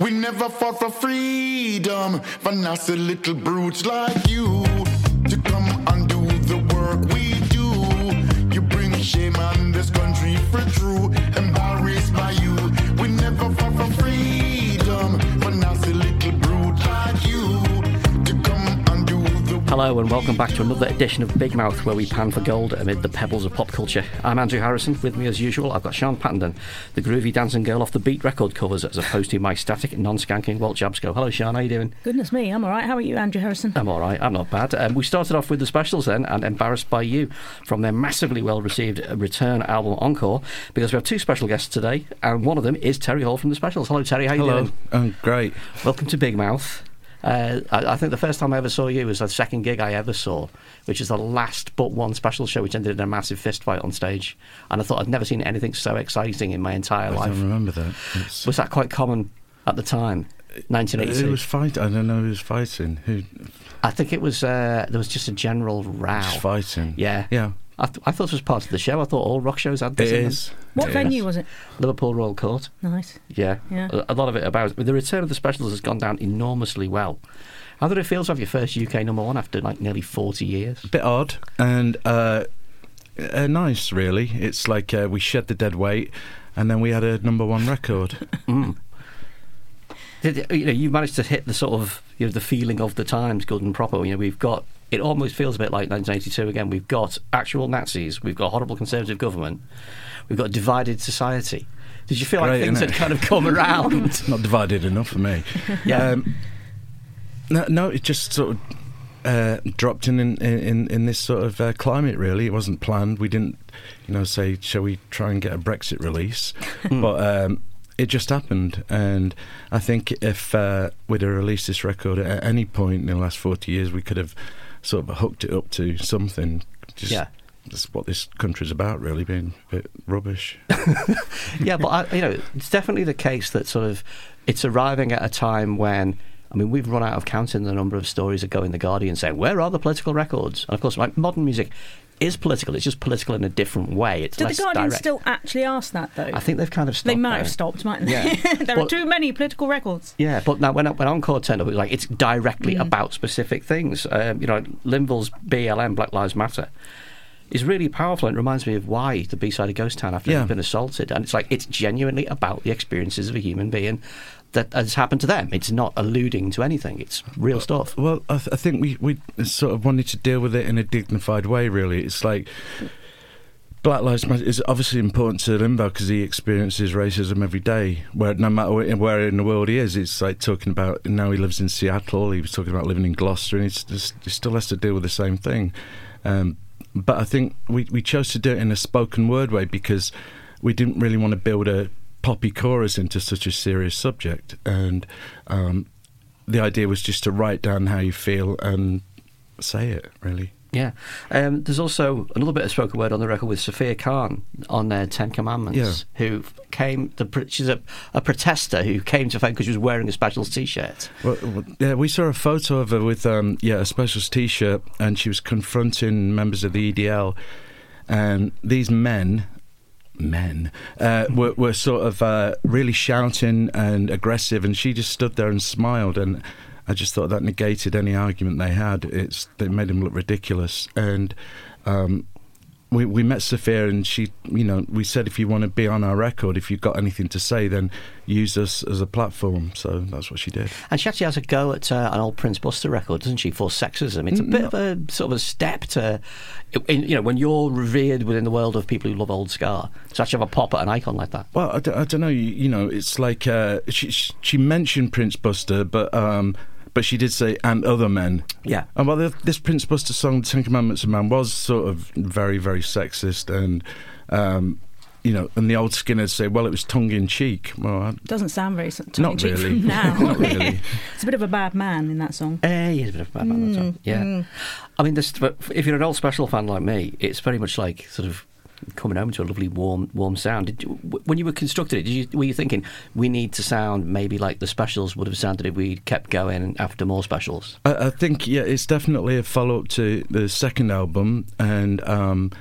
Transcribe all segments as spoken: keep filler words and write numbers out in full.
We never fought for freedom, for nasty little brutes like you to come and do the work we do. You bring shame on this country for true, embarrassed by you. We never fought for freedom, for nasty little brutes like you to come and do the work. Hello and welcome back to another edition of Big Mouth, where we pan for gold amid the pebbles of pop culture. I'm Andrew Harrison. With me as usual I've got Sean Pattenden, the groovy dancing girl off the beat record covers, as opposed to my static non-skanking Walt Jabsco. Hello Sean, how you doing? Goodness me, I'm alright. How are you, Andrew Harrison? I'm alright, I'm not bad. Um, we started off with the Specials then, and Embarrassed by You, from their massively well received return album Encore, because we have two special guests today, and one of them is Terry Hall from the Specials. Hello Terry, how you Hello. doing? I'm great. Welcome to Big Mouth. Uh, I, I think the first time I ever saw you was the second gig I ever saw, which is the last but one special show, which ended in a massive fist fight on stage. And I thought I'd never seen anything so exciting in my entire I life. don't remember that. It's, Was that quite common at the time? nineteen eighty-two. It was fight. I don't know who was fighting. Who I think it was. Uh, there was just a general row. was fighting? Yeah, Yeah. I, th- I thought it was part of the show. I thought all rock shows had this. It in is. them. What It venue is. was it? Liverpool Royal Court. Nice. Yeah, Yeah. A, a lot of it about the return of the Specials has gone down enormously well. How did it feel to have your first U K number one after like nearly forty years? A bit odd and uh, uh, nice, really. It's like uh, we shed the dead weight, and then we had a number one record. Mm. Did, you know, you managed to hit the sort of, you know, the feeling of the times, good and proper. You know, we've got, it almost feels a bit like nineteen eighty-two again. We've got actual Nazis, we've got horrible Conservative government, we've got divided society. Did you feel like Great, things innit? had kind of come around? Not divided enough for me. Yeah. Um, no, no, it just sort of uh, dropped in, in in in this sort of uh, climate. Really, it wasn't planned. We didn't, you know, say, shall we try and get a Brexit release? But um, it just happened, and I think if uh, we'd have released this record at any point in the last forty years, we could have sort of hooked it up to something. Just, Yeah. That's what this country's about, really, being a bit rubbish. Yeah, but I, you know, it's definitely the case that sort of it's arriving at a time when, I mean, we've run out of counting the number of stories that go in The Guardian saying, where are the political records? And of course, like, modern music is political, it's just political in a different way. It's Did less the Guardian direct. still actually ask that, though? I think they've kind of stopped they might now. have stopped, mightn't they? Yeah. there Well- are too many political records. Yeah, but now when when Encore turned up, it was like it's directly Mm. about specific things. Um, you know, Linville's B L M, Black Lives Matter, is really powerful, and it reminds me of why the B-side of Ghost Town after Yeah. they've been assaulted. And it's like it's genuinely about the experiences of a human being that has happened to them. It's not alluding to anything. It's real stuff. Well, I, th- I think we, we sort of wanted to deal with it in a dignified way, really. It's like Black Lives Matter is obviously important to Limbo because he experiences racism every day, where no matter where, where in the world he is. It's like talking about, now he lives in Seattle, he was talking about living in Gloucester, and he's just, he still has to deal with the same thing. Um, but I think we, we chose to do it in a spoken word way because we didn't really want to build a poppy chorus into such a serious subject, and um, the idea was just to write down how you feel and say it, really. Yeah. Um, there's also another bit of spoken word on the record with Sophia Khan on uh, Ten Commandments, Yeah. who came, the, pr- she's a, a protester who came to fame because she was wearing a Specials T-shirt. Well, well, yeah, we saw a photo of her with um, yeah a Specials T-shirt, and she was confronting members of the E D L, and these men, men, uh, were, were sort of uh, really shouting and aggressive, and she just stood there and smiled, and I just thought that negated any argument they had. It's they made him look ridiculous, and um, we we met Sophia, and she, you know, we said, if you want to be on our record, if you've got anything to say, then use us as a platform. So that's what she did. And she actually has a go at uh, an old Prince Buster record, doesn't she, for sexism? It's a bit of a sort of a step to, in, you know, when you're revered within the world of people who love old ska, to actually have a pop at an icon like that. Well, I don't, I don't know. You, you know, it's like uh, she she mentioned Prince Buster, but um, but she did say and other men. Yeah. And well, the, this Prince Buster song, "Ten Commandments of Man," was sort of very very sexist, and um, you know, and the old Skinners say, well, it was tongue in cheek. Well, I, Doesn't sound very tongue in Not cheek really. from now. Not really. It's a bit of a bad man in that song. Eh, he is a bit of a bad man, that song. Yeah. I mean, this, but if you're an old Special fan like me, it's very much like sort of coming home to a lovely warm warm sound. Did you, when you were constructing it, did you, were you thinking we need to sound maybe like the Specials would have sounded if we kept going after more Specials? I, I think, yeah, it's definitely a follow-up to the second album, and um,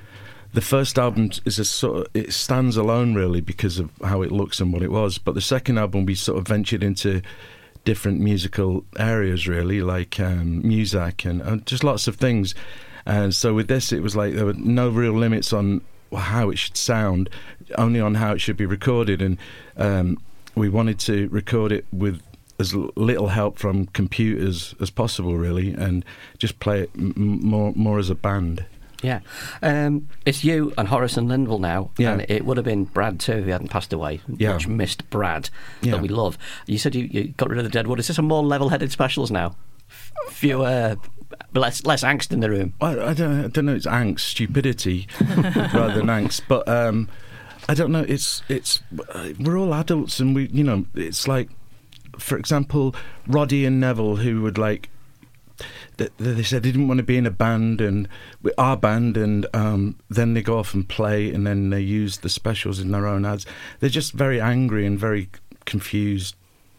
the first album is a sort of, it stands alone really because of how it looks and what it was. But the second album, we sort of ventured into different musical areas really, like um, music and, and just lots of things. And so with this, it was like there were no real limits on how it should sound, only on how it should be recorded. And um, we wanted to record it with as little help from computers as possible, really, and just play it m- more more as a band. Yeah. Um, it's you and Horace and Linville now, yeah. and it would have been Brad too if he hadn't passed away. Yeah. Much missed Brad, yeah. that we love. You said you, you got rid of the Deadwood. Is this a more level-headed specials now? Fewer, less less angst in the room? I, I, don't, I don't know, it's angst, stupidity, rather than angst, but um, I don't know, it's, it's, we're all adults and we, you know, it's like, for example, Roddy and Neville, who would like, they, they said they didn't want to be in a band, and our band, and um, then they go off and play, and then they use the specials in their own ads. They're just very angry and very confused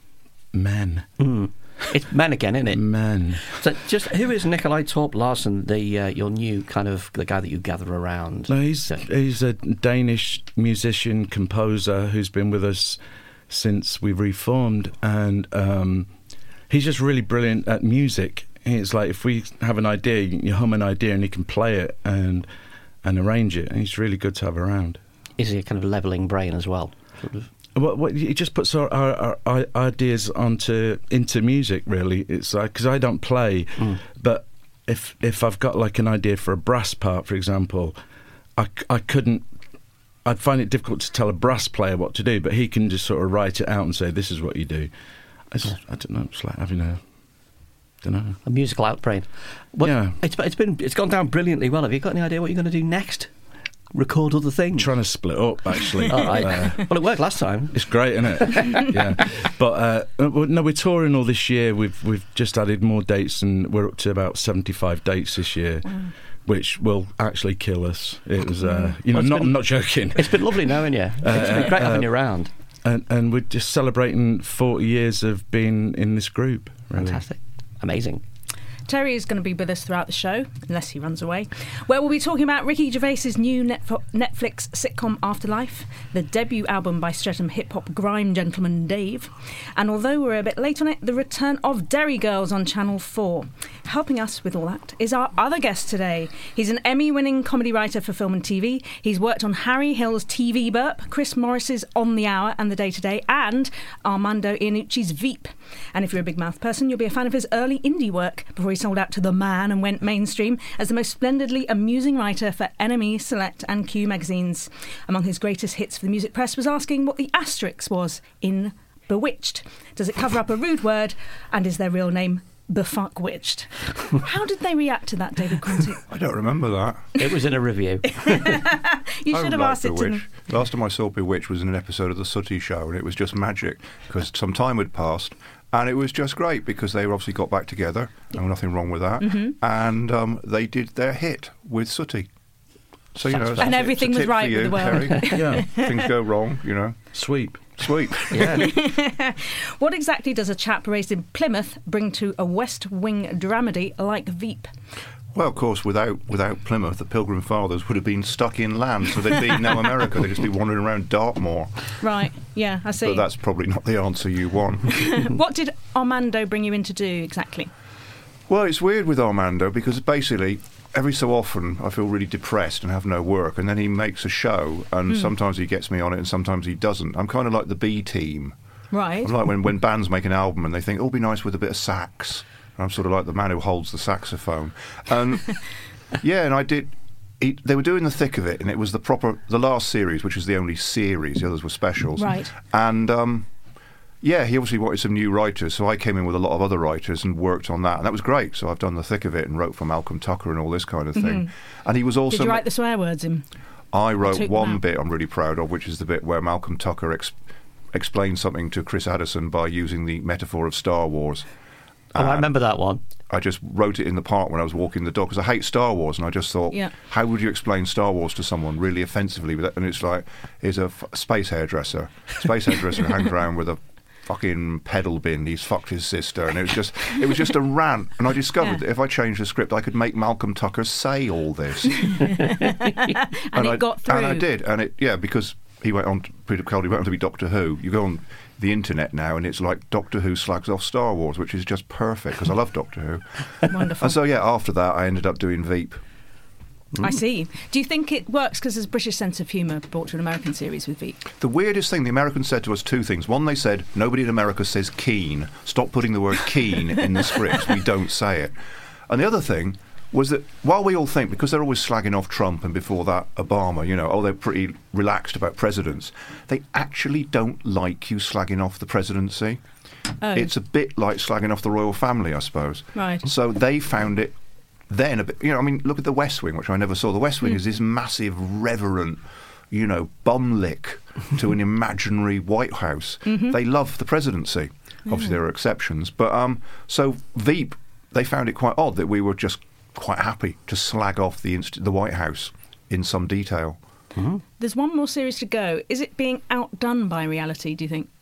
men. Mm. It's men again, isn't it? Men. So, just who is Nikolai Torp Larsen? The uh, your new kind of the guy that you gather around. No, he's so. he's a Danish musician composer who's been with us since we reformed, and um, he's just really brilliant at music. It's like if we have an idea, you hum an idea, and he can play it and and arrange it, and he's really good to have around. Is he a kind of levelling brain as well? Sort of. Well, well, he just puts our, our, our ideas onto into music. Really, it's like because I don't play, mm. but if if I've got like an idea for a brass part, for example, I, I couldn't. I'd find it difficult to tell a brass player what to do, but he can just sort of write it out and say, "This is what you do." It's, yeah. I don't know. It's like having a, I don't know, a musical outbrain. Well, yeah, it's it's been it's gone down brilliantly well. Have you got any idea what you're going to do next? Record other things? Trying to split up, actually. All right. Uh, well, it worked last time. It's great, isn't it? Yeah. But uh, no, we're touring all this year. We've we've just added more dates, and we're up to about seventy-five dates this year. Wow. Which will actually kill us. It was, uh, you know, well, not been, I'm not joking. It's been lovely knowing you. It's uh, been great uh, having you around. And, and we're just celebrating forty years of being in this group. Really. Fantastic. Amazing. Terry is going to be with us throughout the show, unless he runs away, where we'll be talking about Ricky Gervais's new Netflix sitcom Afterlife, the debut album by Streatham hip-hop grime gentleman Dave, and although we're a bit late on it, the return of Derry Girls on Channel four. Helping us with all that is our other guest today. He's an Emmy-winning comedy writer for film and T V. He's worked on Harry Hill's T V Burp, Chris Morris's On the Hour and The Day Today, and Armando Iannucci's Veep. And if you're a Big Mouth person, you'll be a fan of his early indie work before he sold out to The Man and went mainstream as the most splendidly amusing writer for N M E, Select and Q magazines. Among his greatest hits for the music press was asking what the asterisk was in Bewitched. Does it cover up a rude word, and is their real name Befuckwitched? How did they react to that, David Conti? I don't remember that. It was in a review. You should have asked it to them. Last time I saw Bewitched was in an episode of The Sooty Show, and it was just magic because some time had passed. And it was just great because they obviously got back together. There was nothing wrong with that. Mm-hmm. And um, they did their hit with Sooty. So, you know, and everything was right you, with the world. Yeah. Things go wrong, you know. Sweep. Sweep. Yeah. What exactly does a chap raised in Plymouth bring to a West Wing dramedy like Veep? Well, of course, without without Plymouth, the Pilgrim Fathers would have been stuck inland, so there'd be no America. They'd just be wandering around Dartmoor. Right, yeah, I see. But that's probably not the answer you want. What did Armando bring you in to do exactly? Well, it's weird with Armando because basically every so often I feel really depressed and have no work, and then he makes a show, and mm. sometimes he gets me on it and sometimes he doesn't. I'm kind of like the B team. Right. I'm like when, when bands make an album and they think, oh, it'll be nice with a bit of sax. I'm sort of like the man who holds the saxophone. And yeah, and I did. He, they were doing the thick of it, and it was the proper, the last series, which was the only series. The others were specials. Right. And um, yeah, he obviously wanted some new writers, so I came in with a lot of other writers and worked on that, and that was great. So I've done the thick of it and wrote for Malcolm Tucker and all this kind of thing. Mm-hmm. And he was also. Did you write the swear words in? I wrote one bit I'm really proud of, which is the bit where Malcolm Tucker ex- explained something to Chris Addison by using the metaphor of Star Wars. Oh, I remember that one. I just wrote it in the park when I was walking the dog because I hate Star Wars, and I just thought, yeah. how would you explain Star Wars to someone really offensively? With that? And it's like, here's a f- space hairdresser. Space hairdresser hangs around with a fucking pedal bin. He's fucked his sister, and it was just it was just a rant. And I discovered Yeah. that if I changed the script, I could make Malcolm Tucker say all this. and, and it I, got through. And I did, and it yeah because he went on. To, Peter Capaldi went on to be Doctor Who. You go on the internet now, and it's like Doctor Who slags off Star Wars, which is just perfect because I love Doctor Who. Wonderful. And so yeah, after that, I ended up doing Veep. I see. Do you think it works because there's a British sense of humour brought to an American series with Veep? The weirdest thing, the Americans said to us two things. One, they said, nobody in America says keen. Stop putting the word keen in the scripts. We don't say it. And the other thing was that while we all think, because they're always slagging off Trump and before that Obama, you know, oh, they're pretty relaxed about presidents, they actually don't like you slagging off the presidency. Oh. It's a bit like slagging off the royal family, I suppose. Right. So they found it then a bit, you know, I mean, look at The West Wing, which I never saw. The West Wing Mm. is this massive, reverent, you know, bum lick to an imaginary White House. Mm-hmm. They love the presidency. Obviously, there are exceptions. But um, so Veep, they found it quite odd that we were just quite happy to slag off the inst- the White House in some detail. Mm-hmm. There's one more series to go. Is it being outdone by reality, do you think?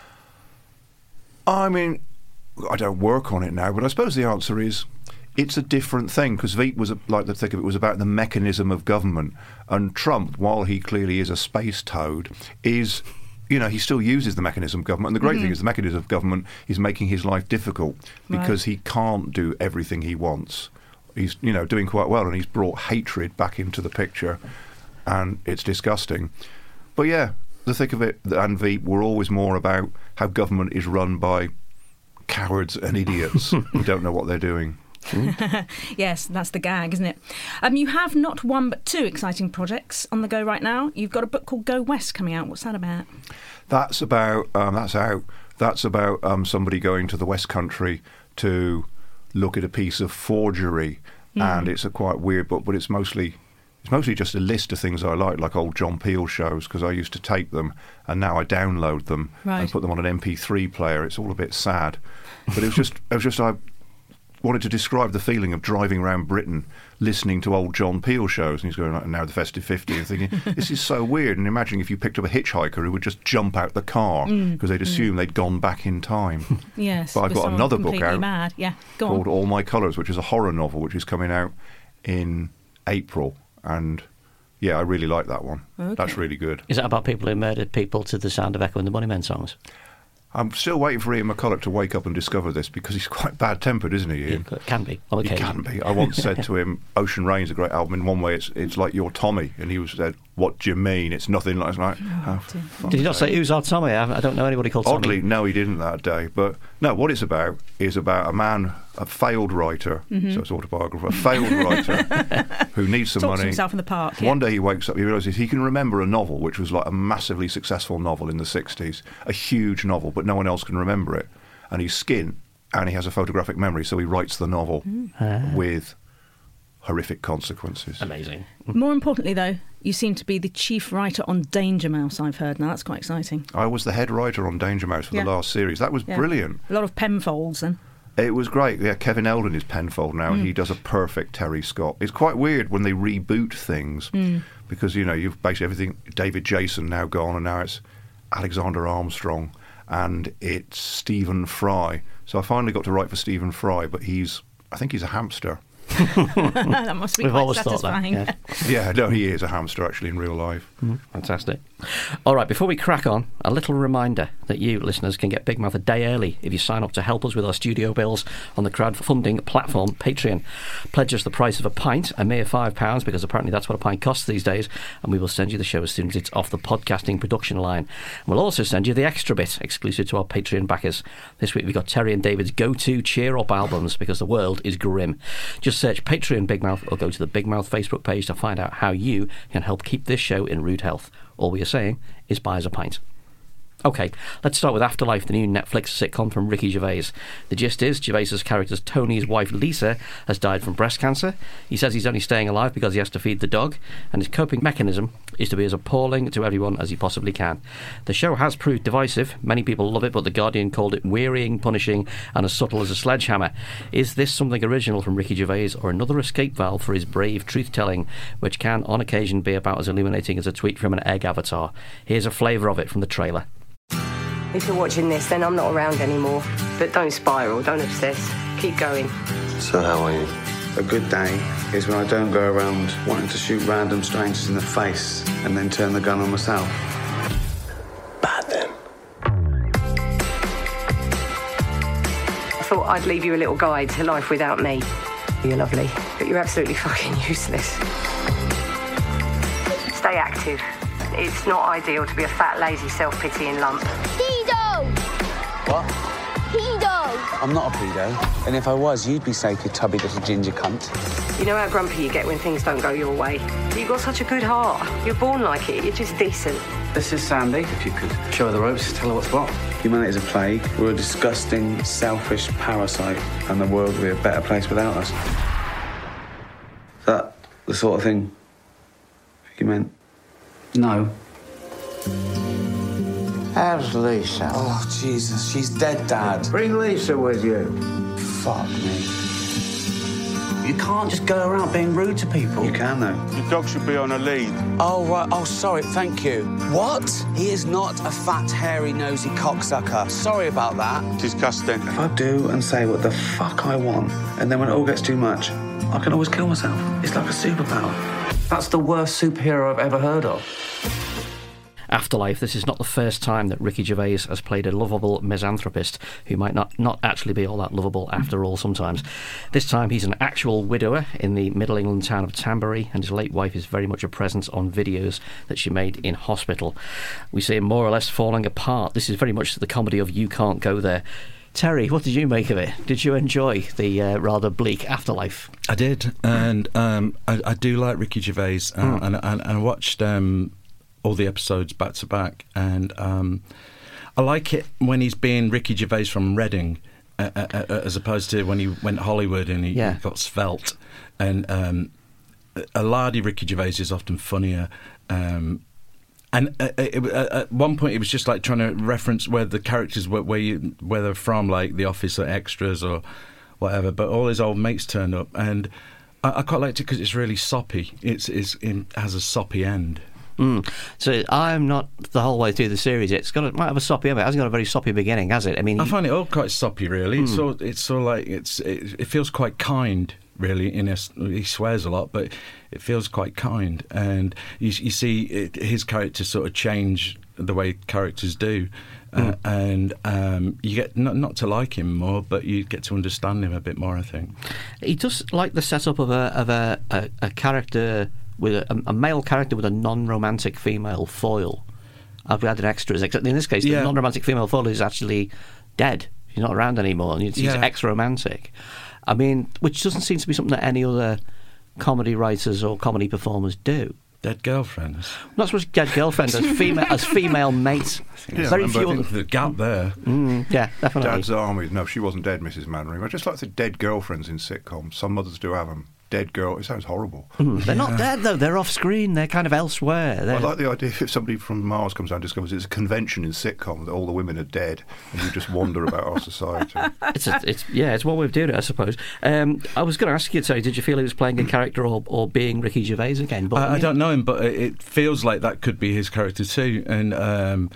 I mean, I don't work on it now, but I suppose the answer is it's a different thing, because Veep was, a, like the thick of it, was about the mechanism of government. And Trump, while he clearly is a space toad, is, you know, he still uses the mechanism of government. And the great Mm-hmm. thing is the mechanism of government is making his life difficult because Right. he can't do everything he wants. He's, you know, doing quite well, and he's brought hatred back into the picture, and it's disgusting. But yeah, the thick of it and Veep were always more about how government is run by cowards and idiots who don't know what they're doing. Yes, that's the gag, isn't it? Um, you have not one but two exciting projects on the go right now. You've got a book called Go West coming out. What's that about? That's about um, that's out. That's about um, somebody going to the West Country to look at a piece of forgery, Mm. and it's a quite weird book, but it's mostly it's mostly just a list of things I like, like old John Peel shows, because I used to tape them, and now I download them Right. and put them on an M P three player. It's all a bit sad, but it was just it was just I wanted to describe the feeling of driving around Britain listening to old John Peel shows, and he's going like, now the festive fifty, and thinking this is so weird. And imagining if you picked up a hitchhiker who would just jump out the car because they'd assume they'd gone back in time. Yes. But I've with got someone another book completely out mad. Yeah, go called on. All My Colours, which is a horror novel, which is coming out in April, and yeah, I really like that one. Okay. That's really good. Is that about people who murdered people to the sound of Echo and the Bunnymen songs? I'm still waiting for Ian McCulloch to wake up and discover this, because he's quite bad-tempered, isn't he, Ian? It can be. On He occasion. can be. I once said to him, Ocean Rain's a great album. In one way, it's it's like your Tommy. And he was said, what do you mean? It's nothing like... It's like oh, dear. fuck's Did he not sake. say, who's our Tommy? I I don't know anybody called Tommy. Oddly, no, he didn't that day. But no, what it's about is about a man, a failed writer, Mm-hmm. so it's autobiography, a failed writer who needs some Talks to money. himself in the park. Yeah. One day he wakes up, he realises he can remember a novel, which was like a massively successful novel in the sixties, a huge novel, but no one else can remember it. And he's skint, and he has a photographic memory, so he writes the novel Ah. with horrific consequences. Amazing. More importantly, though, you seem to be the chief writer on Danger Mouse, I've heard. Now, that's quite exciting. I was the head writer on Danger Mouse for Yeah. the last series. That was Yeah. brilliant. A lot of Penfolds, then. It was great. Yeah, Kevin Eldon is Penfold now, and he does a perfect Terry Scott. It's quite weird when they reboot things because, you know, you've basically everything. David Jason now gone, and now it's Alexander Armstrong, and it's Stephen Fry. So I finally got to write for Stephen Fry, but he's, I think he's a hamster. That must be We've quite always thought that. satisfying. Yeah. Yeah, no, he is a hamster actually in real life. Fantastic. All right, before we crack on, a little reminder that you, listeners, can get Big Mouth a day early if you sign up to help us with our studio bills on the crowdfunding platform Patreon. Pledge us the price of a pint, a mere five pounds, because apparently that's what a pint costs these days, and we will send you the show as soon as it's off the podcasting production line. And we'll also send you the extra bit, exclusive to our Patreon backers. This week we've got Terry and David's go-to cheer-up albums, because the world is grim. Just search Patreon Big Mouth or go to the Big Mouth Facebook page to find out how you can help keep this show in rude health. All we are saying is buy us a pint. OK, let's start with Afterlife, the new Netflix sitcom from Ricky Gervais. The gist is Gervais's character Tony's wife Lisa has died from breast cancer. He says he's only staying alive because he has to feed the dog, and his coping mechanism is to be as appalling to everyone as he possibly can. The show has proved divisive. Many people love it, but The Guardian called it wearying, punishing, and as subtle as a sledgehammer. Is this something original from Ricky Gervais, or another escape valve for his brave truth-telling, which can, on occasion, be about as illuminating as a tweet from an egg avatar? Here's a flavour of it from the trailer. If you're watching this, then I'm not around anymore. But don't spiral, don't obsess. Keep going. So how are you? A good day is when I don't go around wanting to shoot random strangers in the face and then turn the gun on myself. Bad then. I thought I'd leave you a little guide to life without me. You're lovely, but you're absolutely fucking useless. Stay active. It's not ideal to be a fat, lazy, self-pitying lump. Pedo! What? Pedo! I'm not a pedo. And if I was, you'd be safe, you tubby little ginger cunt. You know how grumpy you get when things don't go your way? You've got such a good heart. You're born like it. You're just decent. This is Sandy. If you could show her the ropes, tell her what's what. Humanity is a plague. We're a disgusting, selfish parasite, and the world would be a better place without us. Is that the sort of thing you meant? No. How's Lisa? Oh, Jesus, she's dead, Dad. Bring Lisa with you. Fuck me. You can't just go around being rude to people. You can, though. Your dog should be on a lead. Oh, right. Oh, sorry. Thank you. What? He is not a fat, hairy, nosy cocksucker. Sorry about that. Disgusting. If I do and say what the fuck I want, and then when it all gets too much, I can always kill myself. It's like a superpower. That's the worst superhero I've ever heard of. Afterlife, this is not the first time that Ricky Gervais has played a lovable misanthropist who might not, not actually be all that lovable after all sometimes. This time he's an actual widower in the Middle England town of Tanbury, and his late wife is very much a presence on videos that she made in hospital. We see him more or less falling apart. This is very much the comedy of You Can't Go There. Terry, what did you make of it? Did you enjoy the uh, rather bleak afterlife? I did, and um, I, I do like Ricky Gervais, uh, mm. and, and, and I watched um, all the episodes back to back, and um, I like it when he's being Ricky Gervais from Reading, uh, uh, uh, as opposed to when he went to Hollywood and he, yeah. he got svelte. And um, a lardy Ricky Gervais is often funnier. Um, And uh, it, uh, at one point, it was just like trying to reference where the characters were, where you, where they're from, like The Office or Extras or whatever. But all his old mates turned up, and I, I quite liked it because it's really soppy. It's, it's it has a soppy end. Mm. So I'm not the whole way through the series. It's got a, might have a soppy end. It hasn't got a very soppy beginning, has it? I mean, I find it all quite soppy, really. Mm. It's all it's sort of like it's it, it feels quite kind. Really, in a, he swears a lot, but it feels quite kind, and you, you see it, his character sort of change the way characters do, mm. uh, and um, you get not, not to like him more, but you get to understand him a bit more. I think he does like the setup of a of a, a, a character with a, a male character with a non-romantic female foil. I've had an Extras, except in this case, yeah. the non-romantic female foil is actually dead. She's not around anymore, and he's yeah. ex-romantic. I mean, which doesn't seem to be something that any other comedy writers or comedy performers do. Dead girlfriends. Not so much dead girlfriends as female as female mates. Yeah, Very few. Other... The gap there. Mm, yeah, definitely. Dad's Army. No, she wasn't dead, Missus Mannering. I just like the dead girlfriends in sitcoms. Some mothers do have them. Dead girl. It sounds horrible. Mm, they're yeah. not dead though. They're off screen. They're kind of elsewhere. They're... I like the idea if somebody from Mars comes down and discovers it's a convention in sitcoms that all the women are dead and you just wonder about our society. It's, a, it's yeah, it's one way of doing it, I suppose. Um, I was going to ask you, sorry, did you feel he was playing a character or, or being Ricky Gervais again? But I, I, mean... I don't know him, but it feels like that could be his character too. And um,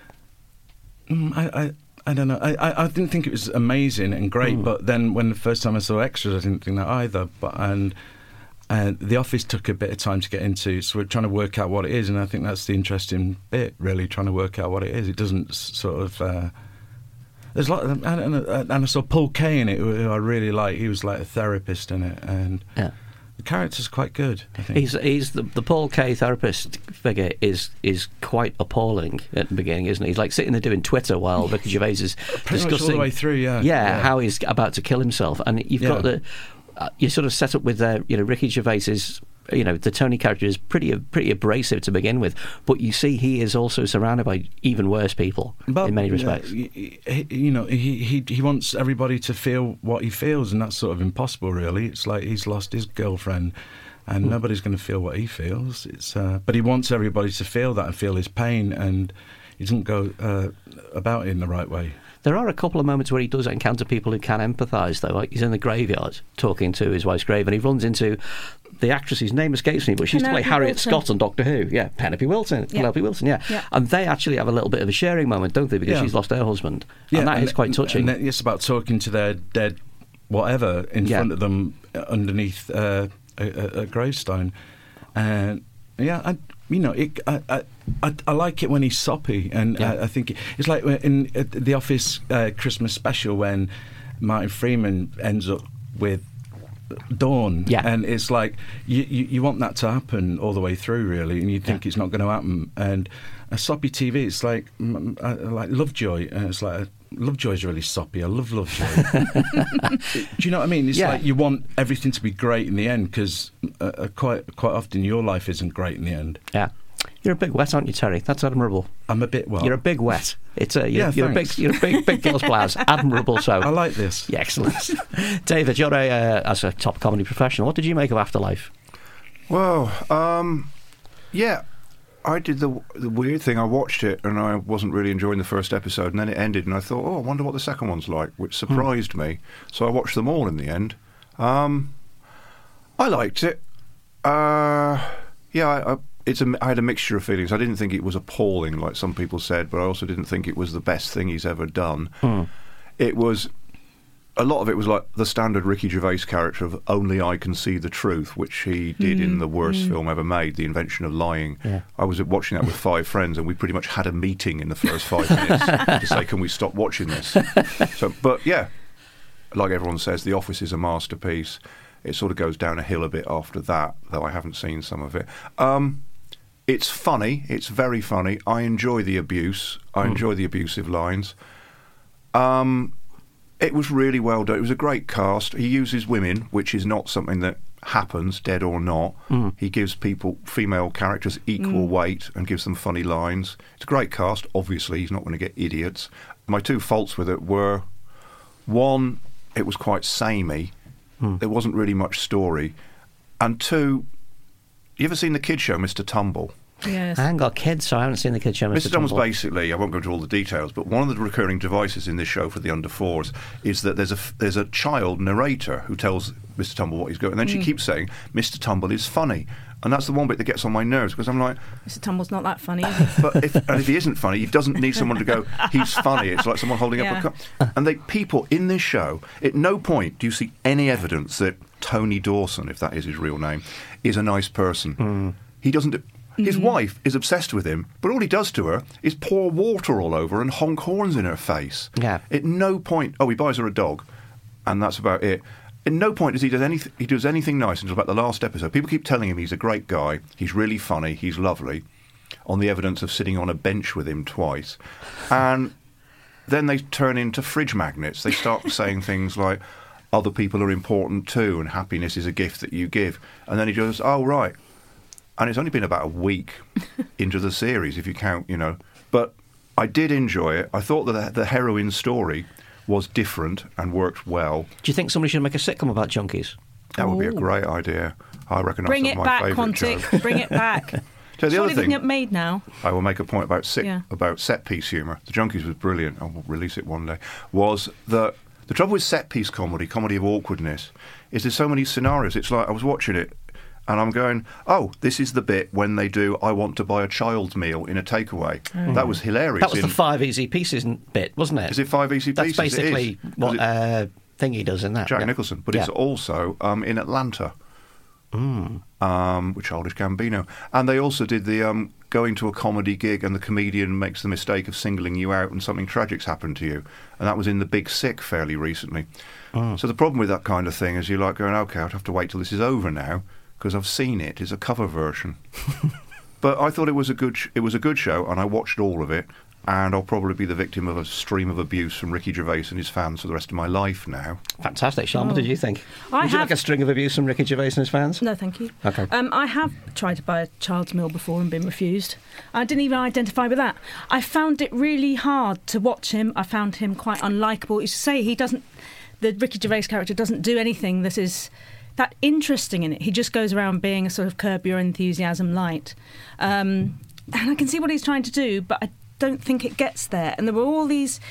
I. I I don't know. I, I didn't think it was amazing and great, mm. but then when the first time I saw Extras, I didn't think that either. But and and The Office took a bit of time to get into, so we're trying to work out what it is, and I think that's the interesting bit, really, trying to work out what it is. It doesn't sort of. Uh, there's a lot, of, and, and, and I saw Paul Kay in it, who I really like. He was like a therapist in it, and. Yeah. The character's quite good, I think. He's, he's the, the Paul Kay therapist figure is is quite appalling at the beginning, isn't he? He's like sitting there doing Twitter while Ricky Gervais is Pretty discussing much all the way through, yeah. yeah, yeah. how he's about to kill himself, and you've yeah. got the uh, you sort of set up with uh, you know Ricky Gervais is. You know, the Tony character is pretty pretty abrasive to begin with, but you see he is also surrounded by even worse people but, in many respects. Uh, you, you know, he, he he wants everybody to feel what he feels, and that's sort of impossible, really. It's like he's lost his girlfriend, and mm. nobody's going to feel what he feels. It's uh, but he wants everybody to feel that and feel his pain, and he doesn't go uh, about it in the right way. There are a couple of moments where he does encounter people who can empathise, though. Like he's in the graveyard talking to his wife's grave, and he runs into the actress whose name escapes me, but she used to play Harriet Wilson. Scott on Doctor Who. Yeah, Penelope Wilson. Yeah. Penelope Wilson, yeah. Yeah. And they actually have a little bit of a sharing moment, don't they? Because Yeah. she's lost her husband. Yeah, and that and- is quite touching. And it's about talking to their dead whatever in Yeah. front of them uh, underneath uh, a, a, a gravestone. And yeah, I, you know, it, I, I, I, I like it when he's soppy, and Yeah. I, I think it's like in uh, the Office uh, Christmas special when Martin Freeman ends up with Dawn, Yeah. and it's like you, you, you want that to happen all the way through, really, and you think Yeah. it's not going to happen. And a soppy T V, it's like mm, I, I like Lovejoy, and it's like Lovejoy's really soppy. I love Lovejoy. Do you know what I mean? It's Yeah. like you want everything to be great in the end, because uh, uh, quite quite often your life isn't great in the end. Yeah. You're a big wet, aren't you, Terry? That's admirable. I'm a bit well. You're a big wet. It's a you're, Yeah, you're a big thanks. you're a big big girl's blouse. Admirable. So I like this. Yeah, excellent. David, you're a uh, as a top comedy professional. What did you make of Afterlife? Well, um, yeah, I did the the weird thing. I watched it and I wasn't really enjoying the first episode, and then it ended, and I thought, oh, I wonder what the second one's like, which surprised me. So I watched them all in the end. Um, I liked it. Uh, yeah, I, I, it's a, I had a mixture of feelings. I didn't think it was appalling, like some people said, but I also didn't think it was the best thing he's ever done. Hmm. It was. A lot of it was like the standard Ricky Gervais character of only I can see the truth, which he did in the worst film ever made, The Invention of Lying. Yeah. I was watching that with five friends, and we pretty much had a meeting in the first five minutes to say, can we stop watching this? So, but yeah, like everyone says, The Office is a masterpiece. It sort of goes down a hill a bit after that, though I haven't seen some of it. Um, it's funny. It's very funny. I enjoy the abuse. I enjoy the abusive lines. Um... It was really well done. It was a great cast. He uses women, which is not something that happens, dead or not. Mm. He gives people, female characters, equal weight and gives them funny lines. It's a great cast. Obviously, he's not going to get idiots. My two faults with it were, one, it was quite samey. Mm. There wasn't really much story. And two, you ever seen the kids show, Mister Tumble? Yes. I haven't got kids, so I haven't seen the kids show. Mister Tumble's Tumble. basically, I won't go into all the details, but one of the recurring devices in this show for the under fours is that there's a there's a child narrator who tells Mister Tumble what he's going, and then she keeps saying, Mister Tumble is funny. And that's the one bit that gets on my nerves, because I'm like... Mister Tumble's not that funny, is he? But if, and if he isn't funny, he doesn't need someone to go, he's funny. It's like someone holding Yeah. up a cup. And they people in this show, at no point do you see any evidence that Tony Dawson, if that is his real name, is a nice person. Mm. He doesn't... Do, his wife is obsessed with him, but all he does to her is pour water all over and honk horns in her face. Yeah. At no point... Oh, he buys her a dog, and that's about it. At no point does he do anything. He does anything nice until about the last episode. People keep telling him he's a great guy. He's really funny. He's lovely. On the evidence of sitting on a bench with him twice, and then they turn into fridge magnets. They start saying things like, "Other people are important too, and happiness is a gift that you give." And then he goes, "Oh right." And it's only been about a week into the series, if you count, you know. But I did enjoy it. I thought that the, the heroine story was different and worked well. Do you think somebody should make a sitcom about junkies? That would be a Ooh. great idea. I reckon Bring that's it my back, favourite Quantic. show. Bring it back. So the Surely other they can thing, get made now. I will make a point about sit, Yeah. about set piece humour. The Junkies was brilliant. I will release it one day. Was that the trouble with set piece comedy, comedy of awkwardness, is there's so many scenarios. It's like I was watching it, and I'm going, oh, this is the bit when they do I want to buy a child's meal in a takeaway. Oh. That was hilarious. That was in, the five easy pieces bit, wasn't it? Is it five easy That's pieces? basically It is. what It- uh, Thingy does in that. Jack yeah. Nicholson, but Yeah. it's also um, in Atlanta. Mm. Um, with Childish Gambino, and they also did the um, going to a comedy gig and the comedian makes the mistake of singling you out and something tragic's happened to you, and that was in The Big Sick fairly recently. Oh. So the problem with that kind of thing is you're like going, okay, I'd have to wait till this is over now because I've seen it. It's a cover version, but I thought it was a good sh- it was a good show, and I watched all of it. And I'll probably be the victim of a stream of abuse from Ricky Gervais and his fans for the rest of my life now. Fantastic. Sean, what Oh. did you think? I Would you have- like a string of abuse from Ricky Gervais and his fans? No, thank you. Okay. Um, I have tried to buy a child's meal before and been refused. I didn't even identify with that. I found it really hard to watch him. I found him quite unlikable. You say he doesn't... The Ricky Gervais character doesn't do anything that is that interesting in it. He just goes around being a sort of Curb Your Enthusiasm light. Um, and I can see what he's trying to do, but I don't think it gets there. And there were all these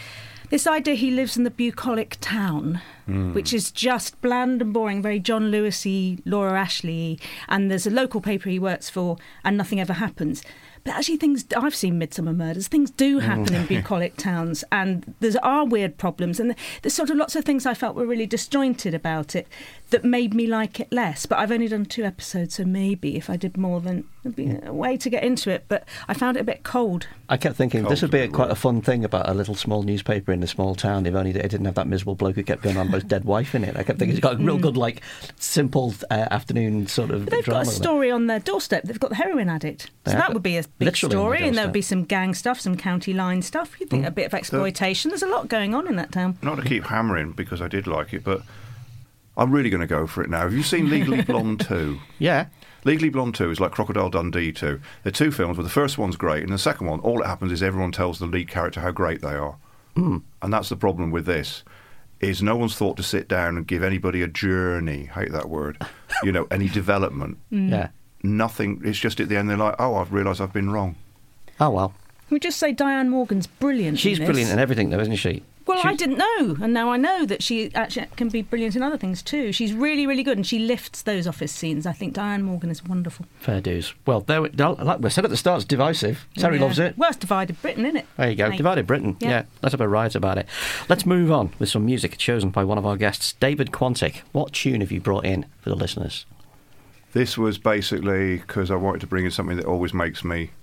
This idea he lives in the bucolic town, mm. which is just bland and boring, very John Lewis-y, Laura Ashley, and there's a local paper he works for, and nothing ever happens. But actually, things I've seen Midsummer Murders. Things do happen in bucolic towns, and there are weird problems, and there's sort of lots of things I felt were really disjointed about it that made me like it less. But I've only done two episodes, so maybe if I did more, then there'd be a way to get into it. But I found it a bit cold. I kept thinking Cold's this would be a, quite a fun thing about a little small newspaper in a small town. If only it didn't have that miserable bloke who kept going on about his dead wife in it. I kept thinking it's got a real good, like, simple uh, afternoon sort of. But they've drama got a story on their doorstep. They've got the heroin addict, so that would be a big story, and there would be some gang stuff, some county line stuff. You'd think mm. a bit of exploitation. There's a lot going on in that town. Not to keep hammering because I did like it, but I'm really going to go for it now. Have you seen Legally Blonde two? Yeah. Legally Blonde two is like Crocodile Dundee two. They're two films, but the first one's great, and the second one, all that happens is everyone tells the lead character how great they are. Mm. And that's the problem with this, is no one's thought to sit down and give anybody a journey, hate that word, you know, any development. Mm. Yeah. Nothing. It's just at the end they're like, oh, I've realised I've been wrong. Oh, well. Can we just say Diane Morgan's brilliant She's in this? brilliant in everything, though, isn't she? Well, She's... I didn't know, and now I know that she actually can be brilliant in other things too. She's really, really good, and she lifts those office scenes. I think Diane Morgan is wonderful. Fair dues. Well, there we, like we said at the start, it's divisive. Terry yeah. loves it. Well, it's divided Britain, isn't it? There you go, Hey. divided Britain. Yeah. yeah, let's have a riot about it. Let's move on with some music chosen by one of our guests, David Quantick. What tune have you brought in for the listeners? This was basically because I wanted to bring in something that always makes me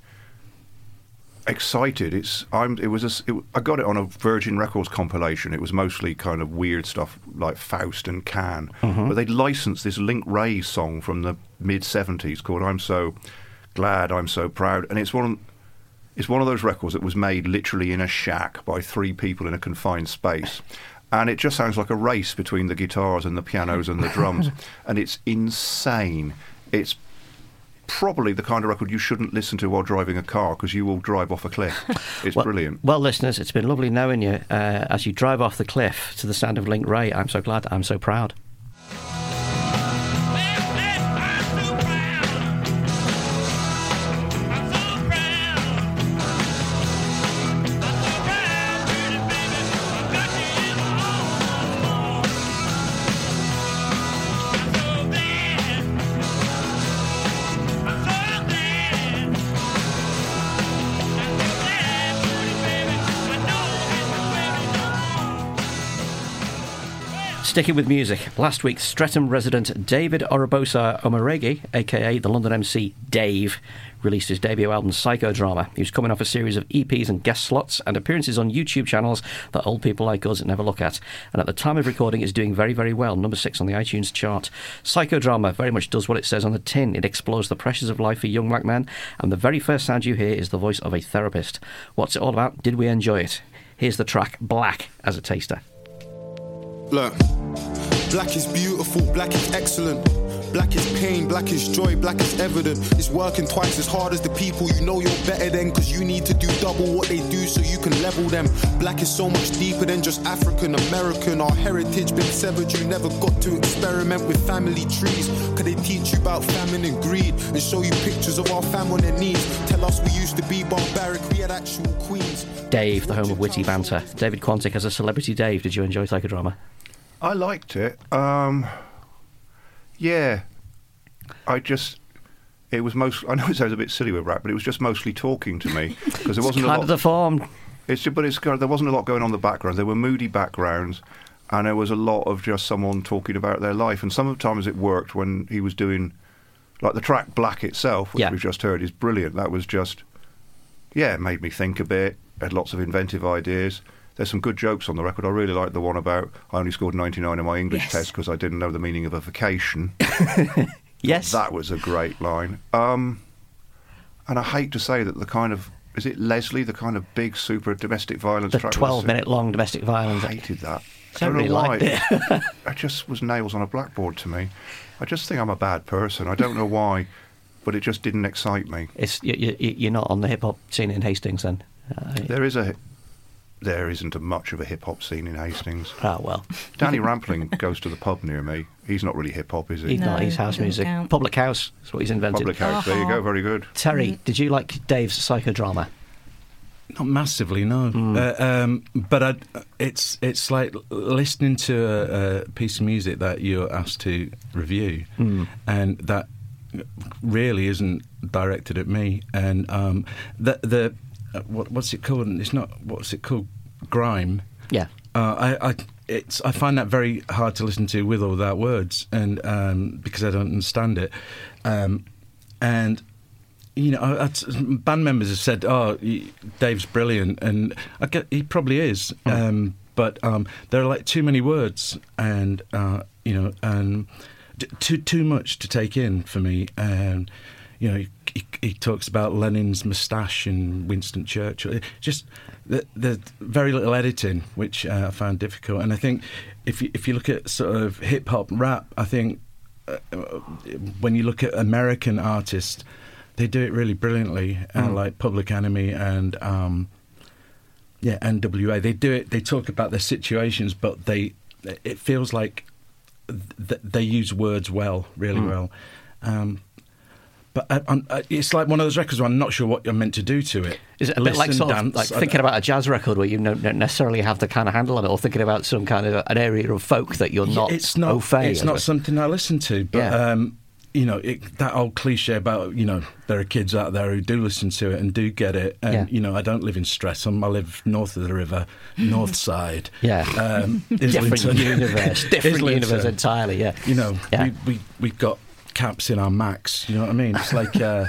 excited. It's I'm. It was a, it, I got it on a Virgin Records compilation. It was mostly kind of weird stuff like Faust and Can, mm-hmm. but they'd licensed this Link Wray song from the mid seventies called "I'm So Glad, I'm So Proud," and it's one. It's one of those records that was made literally in a shack by three people in a confined space. And it just sounds like a race between the guitars and the pianos and the drums. And it's insane. It's probably the kind of record you shouldn't listen to while driving a car because you will drive off a cliff. It's well, brilliant. Well, listeners, it's been lovely knowing you uh, as you drive off the cliff to the sound of Link Wray. I'm so glad, I'm so proud. Sticking with music, last week Streatham resident David Orobosa Omarege, aka the London M C Dave, released his debut album Psychodrama. He was coming off a series of E Ps and guest slots and appearances on YouTube channels that old people like us never look at. And at the time of recording is doing very, very well, number six on the iTunes chart. Psychodrama very much does what it says on the tin. It explores the pressures of life for young black men, and the very first sound you hear is the voice of a therapist. What's it all about? Did we enjoy it? Here's the track Black as a taster. Look, black is beautiful, black is excellent. Black is pain, black is joy, black is evident. It's working twice as hard as the people you know you're better than, cause you need to do double what they do so you can level them. Black is so much deeper than just African American. Our heritage been severed, you never got to experiment with family trees. Could they teach you about famine and greed and show you pictures of our fam on their knees? Tell us we used to be barbaric, we had actual queens. Dave, the home of witty banter. David Quantick as a celebrity Dave. Did you enjoy Psychodrama? I liked it. Um, yeah. I just... It was most... I know it sounds a bit silly with rap, but it was just mostly talking to me. Because there wasn't kind a lot of the form. It's just, but it's kind of, there wasn't a lot going on in the background. There were moody backgrounds, and there was a lot of just someone talking about their life. And sometimes it worked when he was doing... Like the track Black itself, which yeah. we've just heard, is brilliant. That was just... Yeah, it made me think a bit. Had lots of inventive ideas. There's some good jokes on the record. I really like the one about I only scored ninety-nine in my English yes. test because I didn't know the meaning of a vacation. Yes. That was a great line. Um, and I hate to say that the kind of... Is it Leslie, the kind of big, super domestic violence the track? The twelve-minute-long domestic violence. I hated that. I don't really liked it. It just was nails on a blackboard to me. I just think I'm a bad person. I don't know why, but it just didn't excite me. It's you, you, You're not on the hip-hop scene in Hastings, then? Uh, there is a... There isn't a much of a hip-hop scene in Hastings. Ah, well. Danny Rampling goes to the pub near me. He's not really hip-hop, is he? He's no, not. He's house music. Count. Public House is what he's invented. Public House. Uh-huh. There you go. Very good. Terry, Mm. did you like Dave's Psychodrama? Not massively, no. Mm. Uh, um, but I'd, it's it's like listening to a, a piece of music that you're asked to review, mm. and that really isn't directed at me. And um, the the uh, what, what's it called? It's not what's it called? Grime. Yeah. Uh, I, I it's I find that very hard to listen to with or without words, and um, because I don't understand it, um, and. You know, I, I, band members have said, "Oh, Dave's brilliant," and I get, he probably is. Mm. Um, but um, there are like too many words, and uh, you know, and too too much to take in for me. And you know, he, he talks about Lenin's moustache and Winston Churchill. Just the, the very little editing, which uh, I found difficult. And I think if you, if you look at sort of hip hop rap, I think uh, when you look at American artists. They do it really brilliantly, uh, mm. like Public Enemy and um, yeah, N W A. They do it. They talk about their situations, but they it feels like th- they use words well, really mm. well. Um, but I, I'm, I, it's like one of those records where I'm not sure what you're meant to do to it. Is it a Listen, bit like sort dance, of like thinking about a jazz record where you don't necessarily have the kind of handle on it, or thinking about some kind of an area of folk that you're not? Yeah, it's not. Au fait, it's not something I listen to, but. Yeah. Um, You know, it, that old cliche about, you know, there are kids out there who do listen to it and do get it. And, yeah. you know, I don't live in Streatham. I live north of the river, north side. Yeah. Um, different universe. Different Islington. universe entirely, yeah. You know, yeah. we, we, we've got caps in our Macs. You know what I mean? It's like, uh,